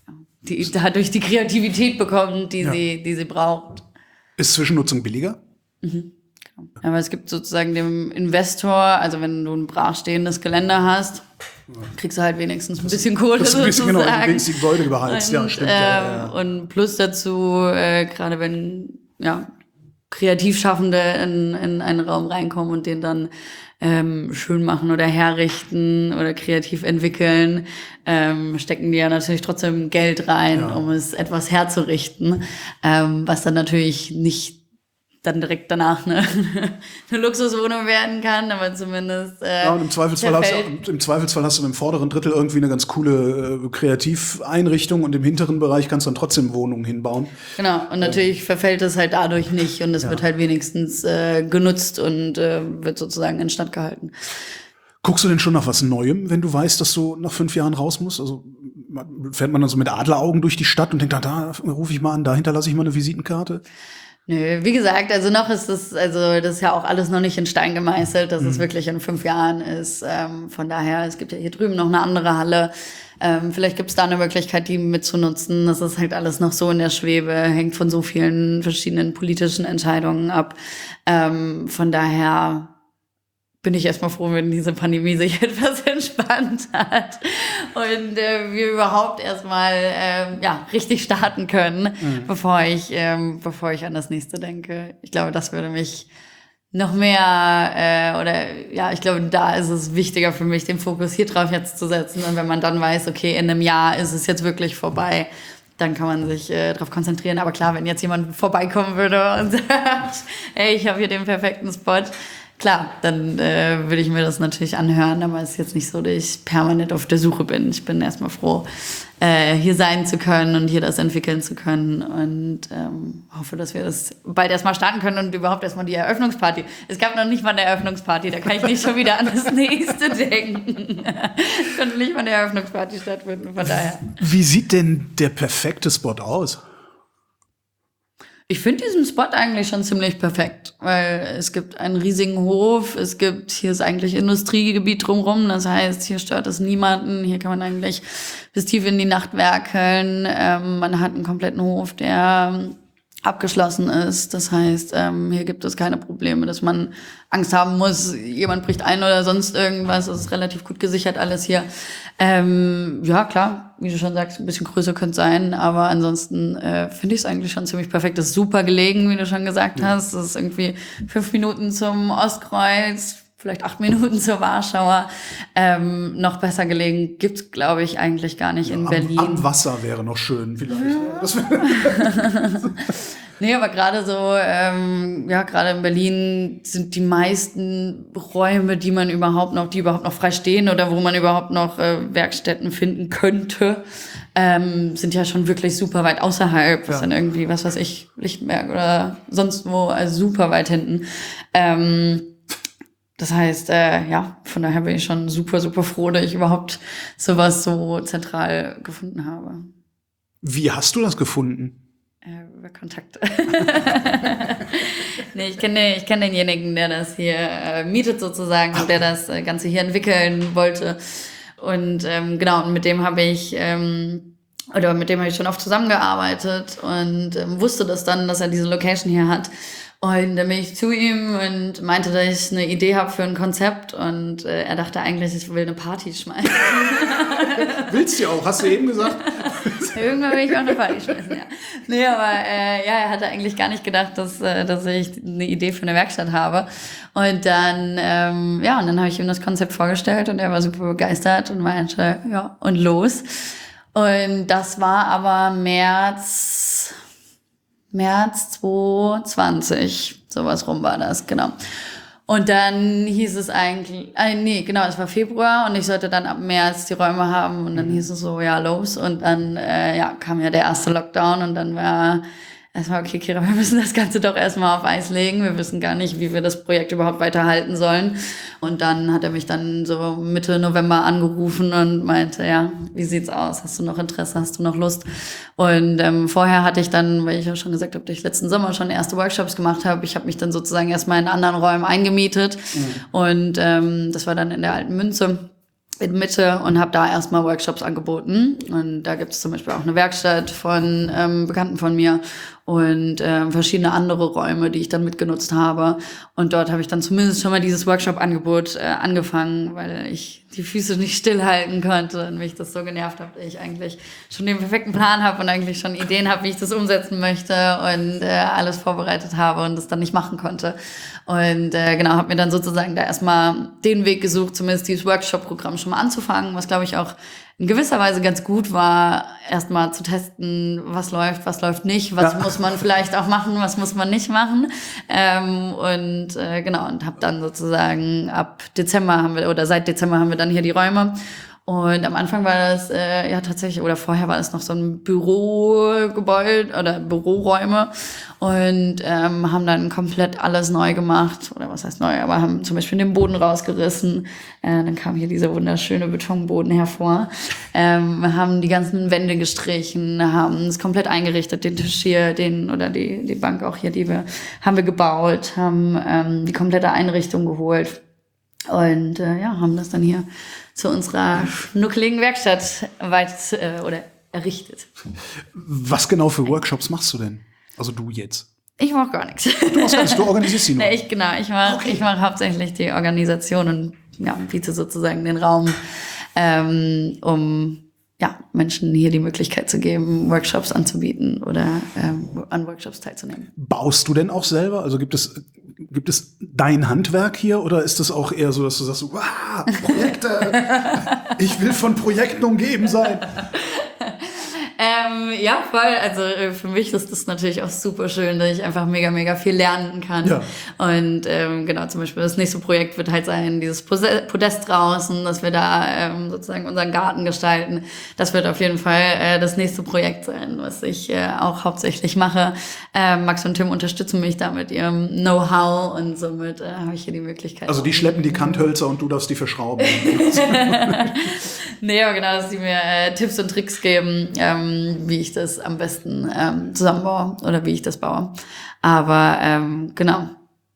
die, dadurch die Kreativität bekommt, die Ja. sie, die sie braucht. Ist Zwischennutzung billiger? Mhm. Genau. Aber es gibt sozusagen dem Investor, also wenn du ein brachstehendes Gelände hast, kriegst du halt wenigstens ein bisschen Kohle Das ist ein bisschen, genau, sozusagen. wenn du die Gebäude überheizt. Ja, Und, stimmt. ähm, ja, ja. und plus dazu, äh, gerade wenn ja, Kreativschaffende in, in einen Raum reinkommen und den dann ähm, schön machen oder herrichten oder kreativ entwickeln, ähm, stecken die ja natürlich trotzdem Geld rein, Ja. um es etwas herzurichten, ähm, was dann natürlich nicht dann direkt danach eine, eine Luxuswohnung werden kann, aber zumindest äh, Ja, und im Zweifelsfall, hast zerfällt. du, im Zweifelsfall hast du im vorderen Drittel irgendwie eine ganz coole äh, Kreativeinrichtung und im hinteren Bereich kannst du dann trotzdem Wohnungen hinbauen. Genau, und natürlich verfällt es halt dadurch nicht und es Ja. wird halt wenigstens äh, genutzt und äh, wird sozusagen instand gehalten. Guckst du denn schon nach was Neuem, wenn du weißt, dass du nach fünf Jahren raus musst? Also fährt man dann so mit Adleraugen durch die Stadt und denkt, da, da rufe ich mal an, da hinterlasse ich mal eine Visitenkarte? Nö, wie gesagt, also noch ist das, also das ist ja auch alles noch nicht in Stein gemeißelt, dass es wirklich in fünf Jahren ist. Ähm, von daher, es gibt ja hier drüben noch eine andere Halle. Ähm, vielleicht gibt es da eine Möglichkeit, die mitzunutzen. Das ist halt alles noch so in der Schwebe, hängt von so vielen verschiedenen politischen Entscheidungen ab. Ähm, von daher bin ich erstmal froh, wenn diese Pandemie sich etwas entspannt hat und äh, wir überhaupt erstmal ähm, ja, richtig starten können, mhm. bevor ich ähm, bevor ich an das nächste denke. Ich glaube, das würde mich noch mehr äh, oder ja, ich glaube, da ist es wichtiger für mich, den Fokus hier drauf jetzt zu setzen. Und wenn man dann weiß, okay, in einem Jahr ist es jetzt wirklich vorbei, dann kann man sich äh, darauf konzentrieren. Aber klar, wenn jetzt jemand vorbeikommen würde und sagt, hey, ich habe hier den perfekten Spot, klar, dann äh, würde ich mir das natürlich anhören, aber es ist jetzt nicht so, dass ich permanent auf der Suche bin. Ich bin erstmal froh, äh, hier sein zu können und hier das entwickeln zu können und ähm, hoffe, dass wir das bald erstmal starten können und überhaupt erstmal die Eröffnungsparty. Es gab noch nicht mal eine Eröffnungsparty, da kann ich nicht schon wieder an das nächste denken. Es konnte nicht mal eine Eröffnungsparty stattfinden, von daher. Wie sieht denn der perfekte Spot aus? Ich finde diesen Spot eigentlich schon ziemlich perfekt, weil es gibt einen riesigen Hof, es gibt, hier ist eigentlich Industriegebiet drumherum, das heißt, hier stört es niemanden, hier kann man eigentlich bis tief in die Nacht werkeln, ähm, man hat einen kompletten Hof, der abgeschlossen ist, das heißt, ähm, hier gibt es keine Probleme, dass man Angst haben muss, jemand bricht ein oder sonst irgendwas, es ist relativ gut gesichert alles hier. Ähm, ja, klar, wie du schon sagst, ein bisschen größer könnte es sein, aber ansonsten äh, finde ich es eigentlich schon ziemlich perfekt. Das ist super gelegen, wie du schon gesagt hast. Das ist irgendwie fünf Minuten zum Ostkreuz, vielleicht acht Minuten zur Warschauer. Ähm, noch besser gelegen gibt's, glaube ich, eigentlich gar nicht in am, Berlin. Am Wasser wäre noch schön, vielleicht. Ja. Das Nee, aber gerade so, ähm, ja, gerade in Berlin sind die meisten Räume, die man überhaupt noch, die überhaupt noch frei stehen oder wo man überhaupt noch äh, Werkstätten finden könnte, ähm, sind ja schon wirklich super weit außerhalb. Was Ja. dann irgendwie, was weiß ich, Lichtenberg oder sonst wo, also super weit hinten. Ähm, das heißt, äh, ja, von daher bin ich schon super, super froh, dass ich überhaupt sowas so zentral gefunden habe. Wie hast du das gefunden? Äh, über Kontakte. Nee, ich kenne ich kenn denjenigen, der das hier äh, mietet sozusagen und der das äh, Ganze hier entwickeln wollte. Und ähm, genau, und mit dem habe ich ähm, oder mit dem habe ich schon oft zusammengearbeitet und ähm, wusste das dann, dass er diese Location hier hat. Und dann bin ich zu ihm und meinte, dass ich eine Idee habe für ein Konzept und äh, er dachte eigentlich, ich will eine Party schmeißen. Willst du auch, hast du eben gesagt? Irgendwann will ich auch eine Party schmeißen, ja. Nee, aber äh, ja, er hatte eigentlich gar nicht gedacht, dass, äh, dass ich eine Idee für eine Werkstatt habe. Und dann, ähm, ja, und dann habe ich ihm das Konzept vorgestellt und er war super begeistert und meinte, ja, und los. Und das war aber März... März zwanzig zwanzig, sowas rum war das, genau. Und dann hieß es eigentlich, äh, nee, genau, es war Februar und ich sollte dann ab März die Räume haben und dann hieß es so, ja, los. Und dann äh, ja, kam ja der erste Lockdown und dann war erstmal, okay, Kira, wir müssen das Ganze doch erstmal auf Eis legen. Wir wissen gar nicht, wie wir das Projekt überhaupt weiterhalten sollen. Und dann hat er mich dann so Mitte November angerufen und meinte, ja, wie sieht's aus? Hast du noch Interesse? Hast du noch Lust? Und ähm, vorher hatte ich dann, weil ich ja schon gesagt habe, dass ich letzten Sommer schon erste Workshops gemacht habe, ich habe mich dann sozusagen erstmal in anderen Räumen eingemietet. Mhm. Und ähm, das war dann in der Alten Münze in Mitte und habe da erstmal Workshops angeboten. Und da gibt es zum Beispiel auch eine Werkstatt von ähm, Bekannten von mir und ähm, verschiedene andere Räume, die ich dann mitgenutzt habe. Und dort habe ich dann zumindest schon mal dieses Workshop-Angebot äh, angefangen, weil ich die Füße nicht stillhalten konnte und mich das so genervt hat, dass ich eigentlich schon den perfekten Plan habe und eigentlich schon Ideen habe, wie ich das umsetzen möchte und äh, alles vorbereitet habe und das dann nicht machen konnte. Und äh, genau, habe mir dann sozusagen da erstmal den Weg gesucht, zumindest dieses Workshop-Programm schon mal anzufangen, was glaube ich auch in gewisser Weise ganz gut war, erstmal zu testen, was läuft, was läuft nicht, was ja. muss man vielleicht auch machen, was muss man nicht machen. Ähm, und äh, genau, und habe dann sozusagen ab Dezember haben wir, oder seit Dezember haben wir dann hier die Räume. Und am Anfang war das äh, ja tatsächlich, oder vorher war es noch so ein Bürogebäude oder Büroräume und ähm, haben dann komplett alles neu gemacht, oder was heißt neu, aber haben zum Beispiel den Boden rausgerissen, äh, dann kam hier dieser wunderschöne Betonboden hervor, ähm, haben die ganzen Wände gestrichen, haben es komplett eingerichtet, den Tisch hier, den oder die die Bank auch hier, die wir haben wir gebaut, haben ähm, die komplette Einrichtung geholt und äh, ja, haben das dann hier zu unserer schnuckeligen Werkstatt weit äh, oder errichtet. Was genau für Workshops machst du denn? Also du jetzt? Ich mache gar nichts. Du machst gar nichts, du organisierst sie nur? Nee, ich, genau, ich mache okay. ich mach hauptsächlich die Organisation und ja, biete sozusagen den Raum, ähm, um ja, Menschen hier die Möglichkeit zu geben, Workshops anzubieten oder ähm, an Workshops teilzunehmen. Baust du denn auch selber? Also gibt es gibt es dein Handwerk hier oder ist das auch eher so, dass du sagst, wow, Projekte, ich will von Projekten umgeben sein? Ähm, ja, voll. Also äh, für mich ist das natürlich auch super schön, dass ich einfach mega, mega viel lernen kann. Ja. Und ähm, genau, zum Beispiel das nächste Projekt wird halt sein, dieses Podest draußen, dass wir da ähm, sozusagen unseren Garten gestalten. Das wird auf jeden Fall äh, das nächste Projekt sein, was ich äh, auch hauptsächlich mache. Äh, Max und Tim unterstützen mich da mit ihrem Know-how und somit äh, habe ich hier die Möglichkeit. Also die schleppen die Kanthölzer und du darfst die verschrauben. Nee, aber genau, dass die mir äh, Tipps und Tricks geben, ähm, wie ich das am besten ähm, zusammenbaue oder wie ich das baue. Aber ähm, genau,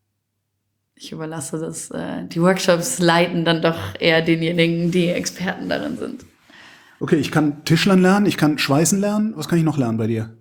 ich überlasse das, äh, die Workshops leiten dann doch eher denjenigen, die Experten darin sind. Okay, ich kann Tischlern lernen, ich kann Schweißen lernen. Was kann ich noch lernen bei dir?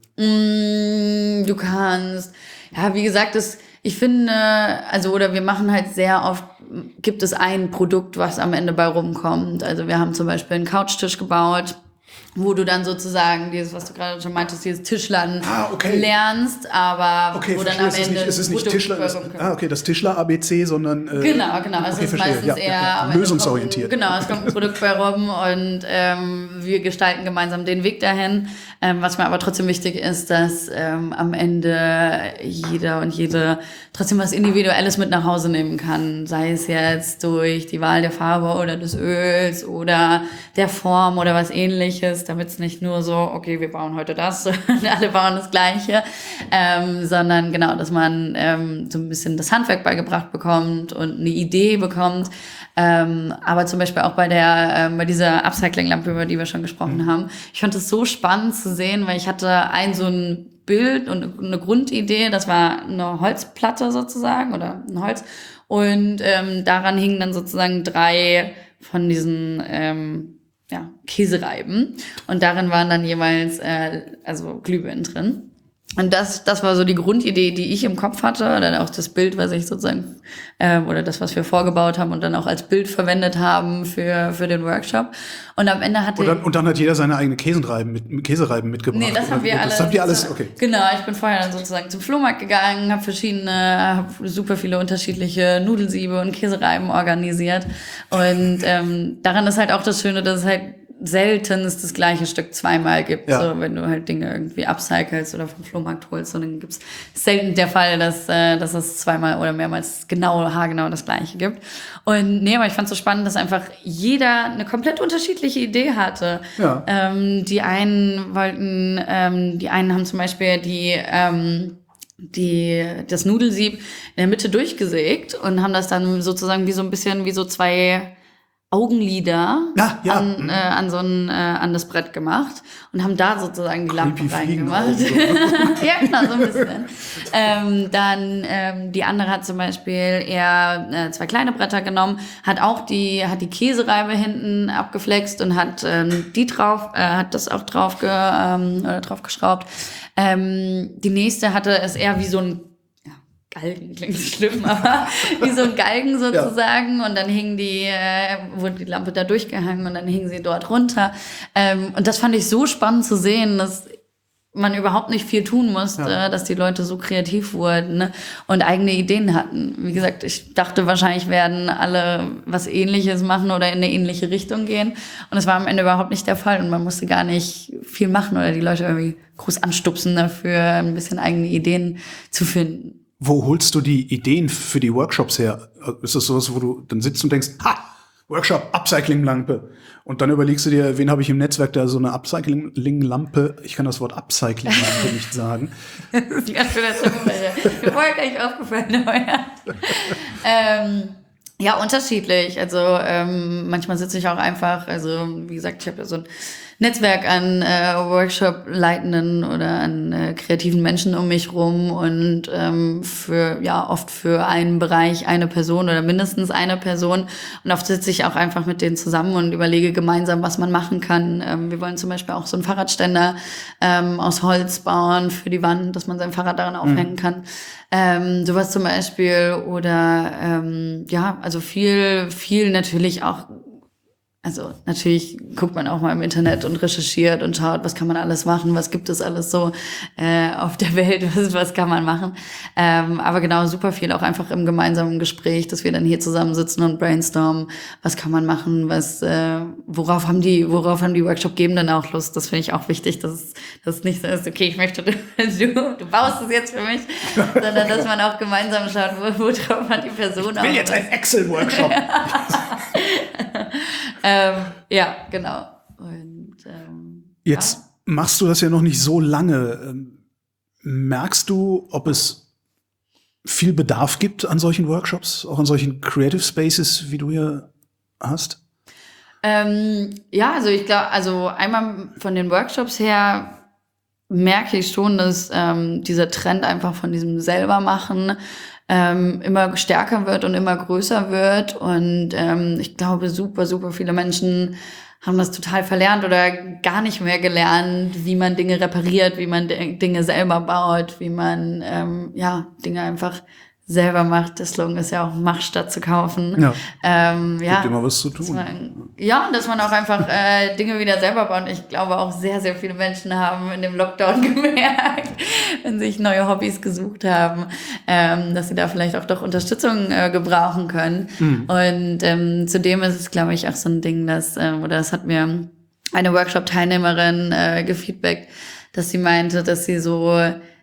Mm, du kannst, ja, wie gesagt, das, ich finde, also, oder wir machen halt sehr oft, gibt es ein Produkt, was am Ende bei rumkommt. Also wir haben zum Beispiel einen Couchtisch gebaut, wo du dann sozusagen dieses, was du gerade schon meintest, dieses Tischlern ah, okay. lernst, aber okay, wo dann am Ende Ende es ist nicht Tischler, es, ah, okay, das Tischler-A B C, sondern äh, genau, genau, also okay, es ist verstehe. meistens ja, eher ja, ja. lösungsorientiert. Kommt, genau, es kommt ein Produkt bei rum und ähm, wir gestalten gemeinsam den Weg dahin. Ähm, was mir aber trotzdem wichtig ist, dass ähm, am Ende jeder und jede trotzdem was Individuelles mit nach Hause nehmen kann, sei es jetzt durch die Wahl der Farbe oder des Öls oder der Form oder was Ähnliches, damit es nicht nur so, okay, wir bauen heute das und alle bauen das Gleiche, ähm, sondern genau, dass man ähm, so ein bisschen das Handwerk beigebracht bekommt und eine Idee bekommt. Ähm, aber zum Beispiel auch bei der ähm, bei dieser Upcycling-Lampe, über die wir schon gesprochen mhm. haben. Ich fand es so spannend zu sehen, weil ich hatte ein so ein Bild und eine Grundidee, das war eine Holzplatte sozusagen oder ein Holz und ähm, daran hingen dann sozusagen drei von diesen ähm, ja, Käsereiben und darin waren dann jeweils äh, also Glühbirnen drin. Und das, das war so die Grundidee, die ich im Kopf hatte, oder auch das Bild, was ich sozusagen, äh, oder das, was wir vorgebaut haben und dann auch als Bild verwendet haben für für den Workshop. Und am Ende hatte und dann, und dann hat jeder seine eigene Käsereiben, mit, Käsereiben mitgebracht. Nee, das haben wir oder, alles. Das habt ihr alles, okay. Genau, ich bin vorher dann sozusagen zum Flohmarkt gegangen, habe verschiedene, habe super viele unterschiedliche Nudelsiebe und Käsereiben organisiert. Und ähm, daran ist halt auch das Schöne, dass es halt selten es das gleiche Stück zweimal gibt. Ja. So, wenn du halt Dinge irgendwie upcycles oder vom Flohmarkt holst, und dann gibt's selten der Fall, dass, äh, dass es zweimal oder mehrmals genau, haargenau das gleiche gibt. Und nee, aber ich fand es so spannend, dass einfach jeder eine komplett unterschiedliche Idee hatte. Ja. Ähm, die einen wollten, ähm, die einen haben zum Beispiel die, ähm, die, das Nudelsieb in der Mitte durchgesägt und haben das dann sozusagen wie so ein bisschen wie so zwei Augenlider Ja, ja. An, äh, an so ein, äh, an das Brett gemacht und haben da sozusagen die Lampen Creepy reingemacht. Fliegenaugen, Ja, genau, so ein bisschen. ähm, dann ähm, die andere hat zum Beispiel eher äh, zwei kleine Bretter genommen, hat auch die, hat die Käsereibe hinten abgeflext und hat ähm, die drauf, äh, hat das auch drauf, ge, ähm, oder drauf geschraubt. Ähm, die nächste hatte es eher wie so ein Galgen, klingt schlimm, aber wie so ein Galgen sozusagen. Ja. Und dann hing die, äh, wurde die Lampe da durchgehangen und dann hing sie dort runter. Ähm, und das fand ich so spannend zu sehen, dass man überhaupt nicht viel tun musste, ja. dass die Leute so kreativ wurden, ne? Und eigene Ideen hatten. Wie gesagt, ich dachte, wahrscheinlich werden alle was Ähnliches machen oder in eine ähnliche Richtung gehen. Und das war am Ende überhaupt nicht der Fall. Und man musste gar nicht viel machen oder die Leute irgendwie groß anstupsen dafür, ein bisschen eigene Ideen zu finden. Wo holst du die Ideen für die Workshops her? Ist das sowas, wo du dann sitzt und denkst, ha, Workshop, Upcycling-Lampe. Und dann überlegst du dir, wen habe ich im Netzwerk, der so eine Upcycling-Lampe, ich kann das Wort Upcycling-Lampe nicht sagen. Das ist ein ganz schöner Zufall. Mir vorher gar nicht aufgefallen, aber ja. ähm, ja, unterschiedlich. Also ähm, manchmal sitze ich auch einfach, also wie gesagt, ich habe ja so ein Netzwerk an äh, Workshop-Leitenden oder an äh, kreativen Menschen um mich rum und ähm, für ja oft für einen Bereich eine Person oder mindestens eine Person. Und oft sitze ich auch einfach mit denen zusammen und überlege gemeinsam, was man machen kann. Ähm, wir wollen zum Beispiel auch so einen Fahrradständer ähm, aus Holz bauen für die Wand, dass man sein Fahrrad daran aufhängen mhm. kann. Ähm, sowas zum Beispiel oder ähm, ja, also viel, viel natürlich auch. Also natürlich guckt man auch mal im Internet und recherchiert und schaut, was kann man alles machen, was gibt es alles so äh, auf der Welt, was, was kann man machen. Ähm, aber genau, super viel auch einfach im gemeinsamen Gespräch, dass wir dann hier zusammensitzen und brainstormen, was kann man machen, was, äh, worauf haben die, worauf haben die Workshop-Gebenden auch Lust. Das finde ich auch wichtig, dass es nicht so ist, okay, ich möchte, du, du baust es jetzt für mich, sondern dass man auch gemeinsam schaut, wo, worauf hat die Person auch. Ich will jetzt einen Excel-Workshop. Ähm, ja, genau. Und, ähm, Jetzt ja. machst du das ja noch nicht so lange. Merkst du, ob es viel Bedarf gibt an solchen Workshops, auch an solchen Creative Spaces, wie du hier hast? Ähm, ja, also ich glaube, also einmal von den Workshops her merke ich schon, dass ähm, dieser Trend einfach von diesem Selbermachen ähm, immer stärker wird und immer größer wird. Und ähm, ich glaube, super, super viele Menschen haben das total verlernt oder gar nicht mehr gelernt, wie man Dinge repariert, wie man D- Dinge selber baut, wie man ähm, ja Dinge einfach selber macht. Der Slogan ist ja auch, mach statt zu kaufen. Ja, ähm, ja gibt immer was zu tun. Man, ja, und dass man auch einfach äh, Dinge wieder selber baut. Ich glaube auch sehr, sehr viele Menschen haben in dem Lockdown gemerkt, wenn sich neue Hobbys gesucht haben, ähm, dass sie da vielleicht auch doch Unterstützung äh, gebrauchen können. Mhm. Und ähm, zudem ist es, glaube ich, auch so ein Ding, dass, äh, oder das hat mir eine Workshop-Teilnehmerin äh, gefeedbackt, dass sie meinte, dass sie so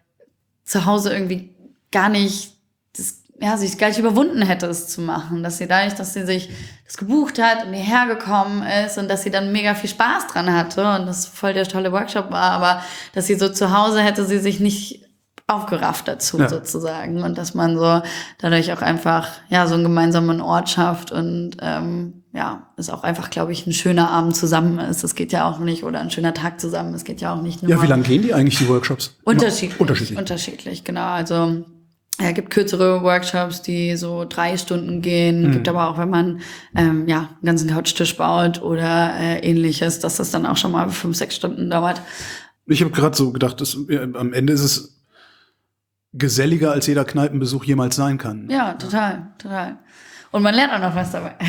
zu Hause irgendwie gar nicht das, ja, sich gar nicht überwunden hätte, es zu machen. Dass sie dadurch, dass sie sich das gebucht hat und hierher gekommen ist und dass sie dann mega viel Spaß dran hatte und das voll der tolle Workshop war, aber dass sie so zu Hause hätte sie sich nicht aufgerafft dazu, ja. sozusagen. Und dass man so dadurch auch einfach, ja, so einen gemeinsamen Ort schafft und, ähm, ja, es auch einfach, glaube ich, ein schöner Abend zusammen ist. Es geht ja auch nicht, oder ein schöner Tag zusammen. Es geht ja auch nicht nur. Ja, wie lange gehen die eigentlich, die Workshops? Unterschiedlich. Unterschiedlich. Unterschiedlich, genau. Also, ja, gibt kürzere Workshops, die so drei Stunden gehen. Mhm. Gibt aber auch, wenn man ähm, ja einen ganzen Couchtisch baut oder äh, ähnliches, dass das dann auch schon mal fünf, sechs Stunden dauert. Ich habe gerade so gedacht, dass, ja, am Ende ist es geselliger, als jeder Kneipenbesuch jemals sein kann. Ja, total, total. Und man lernt auch noch was dabei.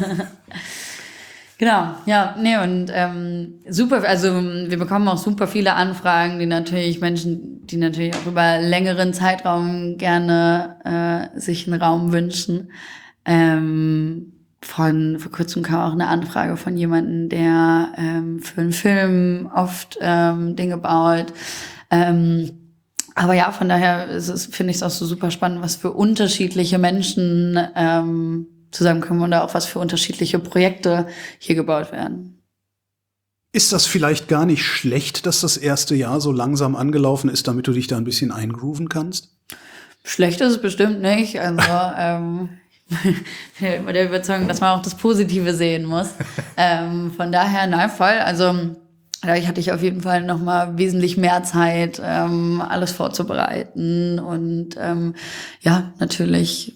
Genau, ja, nee, und ähm, super, also wir bekommen auch super viele Anfragen, die natürlich Menschen, die natürlich auch über längeren Zeitraum gerne äh, sich einen Raum wünschen. Ähm, von, vor kurzem kam auch eine Anfrage von jemandem, der ähm, für einen Film oft ähm, Dinge baut. Ähm, aber ja, von daher ist es, finde ich es auch so super spannend, was für unterschiedliche Menschen ähm, zusammenkommen und auch was für unterschiedliche Projekte hier gebaut werden. Ist das vielleicht gar nicht schlecht, dass das erste Jahr so langsam angelaufen ist, damit du dich da ein bisschen eingrooven kannst? Schlecht ist es bestimmt nicht. Also ähm, mit der Überzeugung, dass man auch das Positive sehen muss. ähm, von daher, nein, voll. Also dadurch hatte ich auf jeden Fall noch mal wesentlich mehr Zeit, ähm, alles vorzubereiten. Und ähm, ja, natürlich,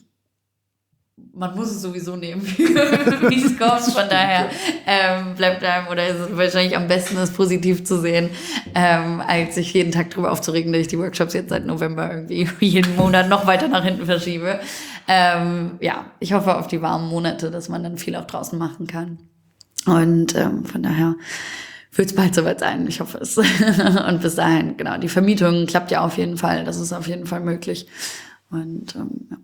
man muss es sowieso nehmen, wie es kommt. Von daher ähm, bleibt einem, oder ist es wahrscheinlich am besten, es positiv zu sehen, ähm, als sich jeden Tag darüber aufzuregen, dass ich die Workshops jetzt seit November irgendwie jeden Monat noch weiter nach hinten verschiebe. Ähm, ja, ich hoffe auf die warmen Monate, dass man dann viel auch draußen machen kann. Und ähm, von daher wird es bald soweit sein. Ich hoffe es. Und bis dahin, genau, die Vermietung klappt ja auf jeden Fall. Das ist auf jeden Fall möglich. Und ähm, ja.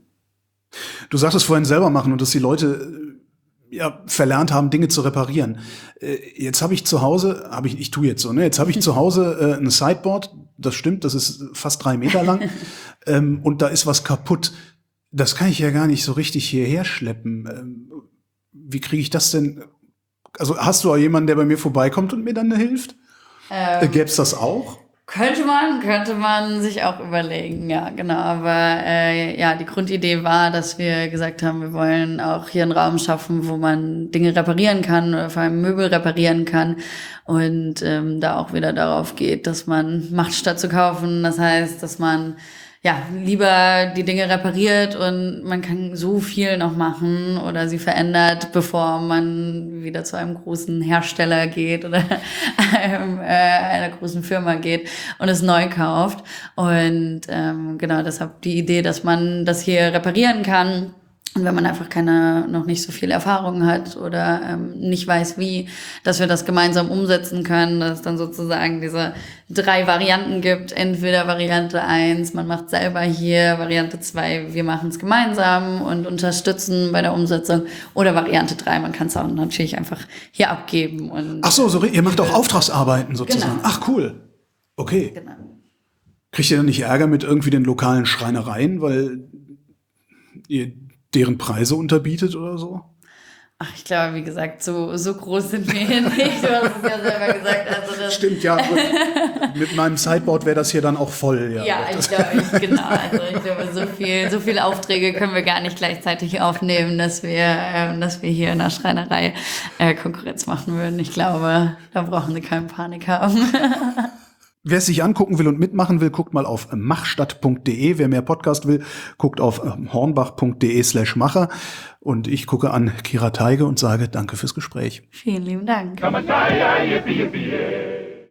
Du sagtest vorhin selber machen und dass die Leute ja verlernt haben, Dinge zu reparieren. Äh, jetzt habe ich zu Hause, habe ich, ich tue jetzt so, ne? Jetzt habe ich zu Hause äh, ein Sideboard, das stimmt, das ist fast drei Meter lang ähm, und da ist was kaputt. Das kann ich ja gar nicht so richtig hierher schleppen. Ähm, wie kriege ich das denn? Also hast du auch jemanden, der bei mir vorbeikommt und mir dann hilft? Ähm, äh, gäb's das auch? Könnte man, könnte man sich auch überlegen, ja, genau. Aber äh, ja, die Grundidee war, dass wir gesagt haben, wir wollen auch hier einen Raum schaffen, wo man Dinge reparieren kann oder vor allem Möbel reparieren kann. Und ähm, da auch wieder darauf geht, dass man macht statt zu kaufen. Das heißt, dass man ja lieber die Dinge repariert und man kann so viel noch machen oder sie verändert, bevor man wieder zu einem großen Hersteller geht oder einem, äh, einer großen Firma geht und es neu kauft. Und ähm, genau deshalb die Idee, dass man das hier reparieren kann. Und wenn man einfach keine, noch nicht so viel Erfahrung hat oder ähm, nicht weiß, wie, dass wir das gemeinsam umsetzen können, dass es dann sozusagen diese drei Varianten gibt. Entweder Variante eins, man macht selber hier, Variante zwei, wir machen es gemeinsam und unterstützen bei der Umsetzung. Oder Variante drei, man kann es auch natürlich einfach hier abgeben. Und ach so, so, ihr macht auch Auftragsarbeiten sozusagen. Genau. Ach, cool. Okay. Genau. Kriegt ihr dann nicht Ärger mit irgendwie den lokalen Schreinereien, weil ihr deren Preise unterbietet oder so? Ach, ich glaube, wie gesagt, so, so groß sind wir hier nicht. Du hast es ja selber gesagt. Also das stimmt, ja. Mit meinem Sideboard wäre das hier dann auch voll. Ja, ja ich glaube, ich, genau. Also ich glaube, so viel, so viele Aufträge können wir gar nicht gleichzeitig aufnehmen, dass wir, äh, dass wir hier in der Schreinerei äh, Konkurrenz machen würden. Ich glaube, da brauchen Sie keine Panik haben. Wer es sich angucken will und mitmachen will, guckt mal auf machstadt punkt de. Wer mehr Podcast will, guckt auf hornbach punkt de slash macher. Und ich gucke an Kira Teige und sage danke fürs Gespräch. Vielen lieben Dank.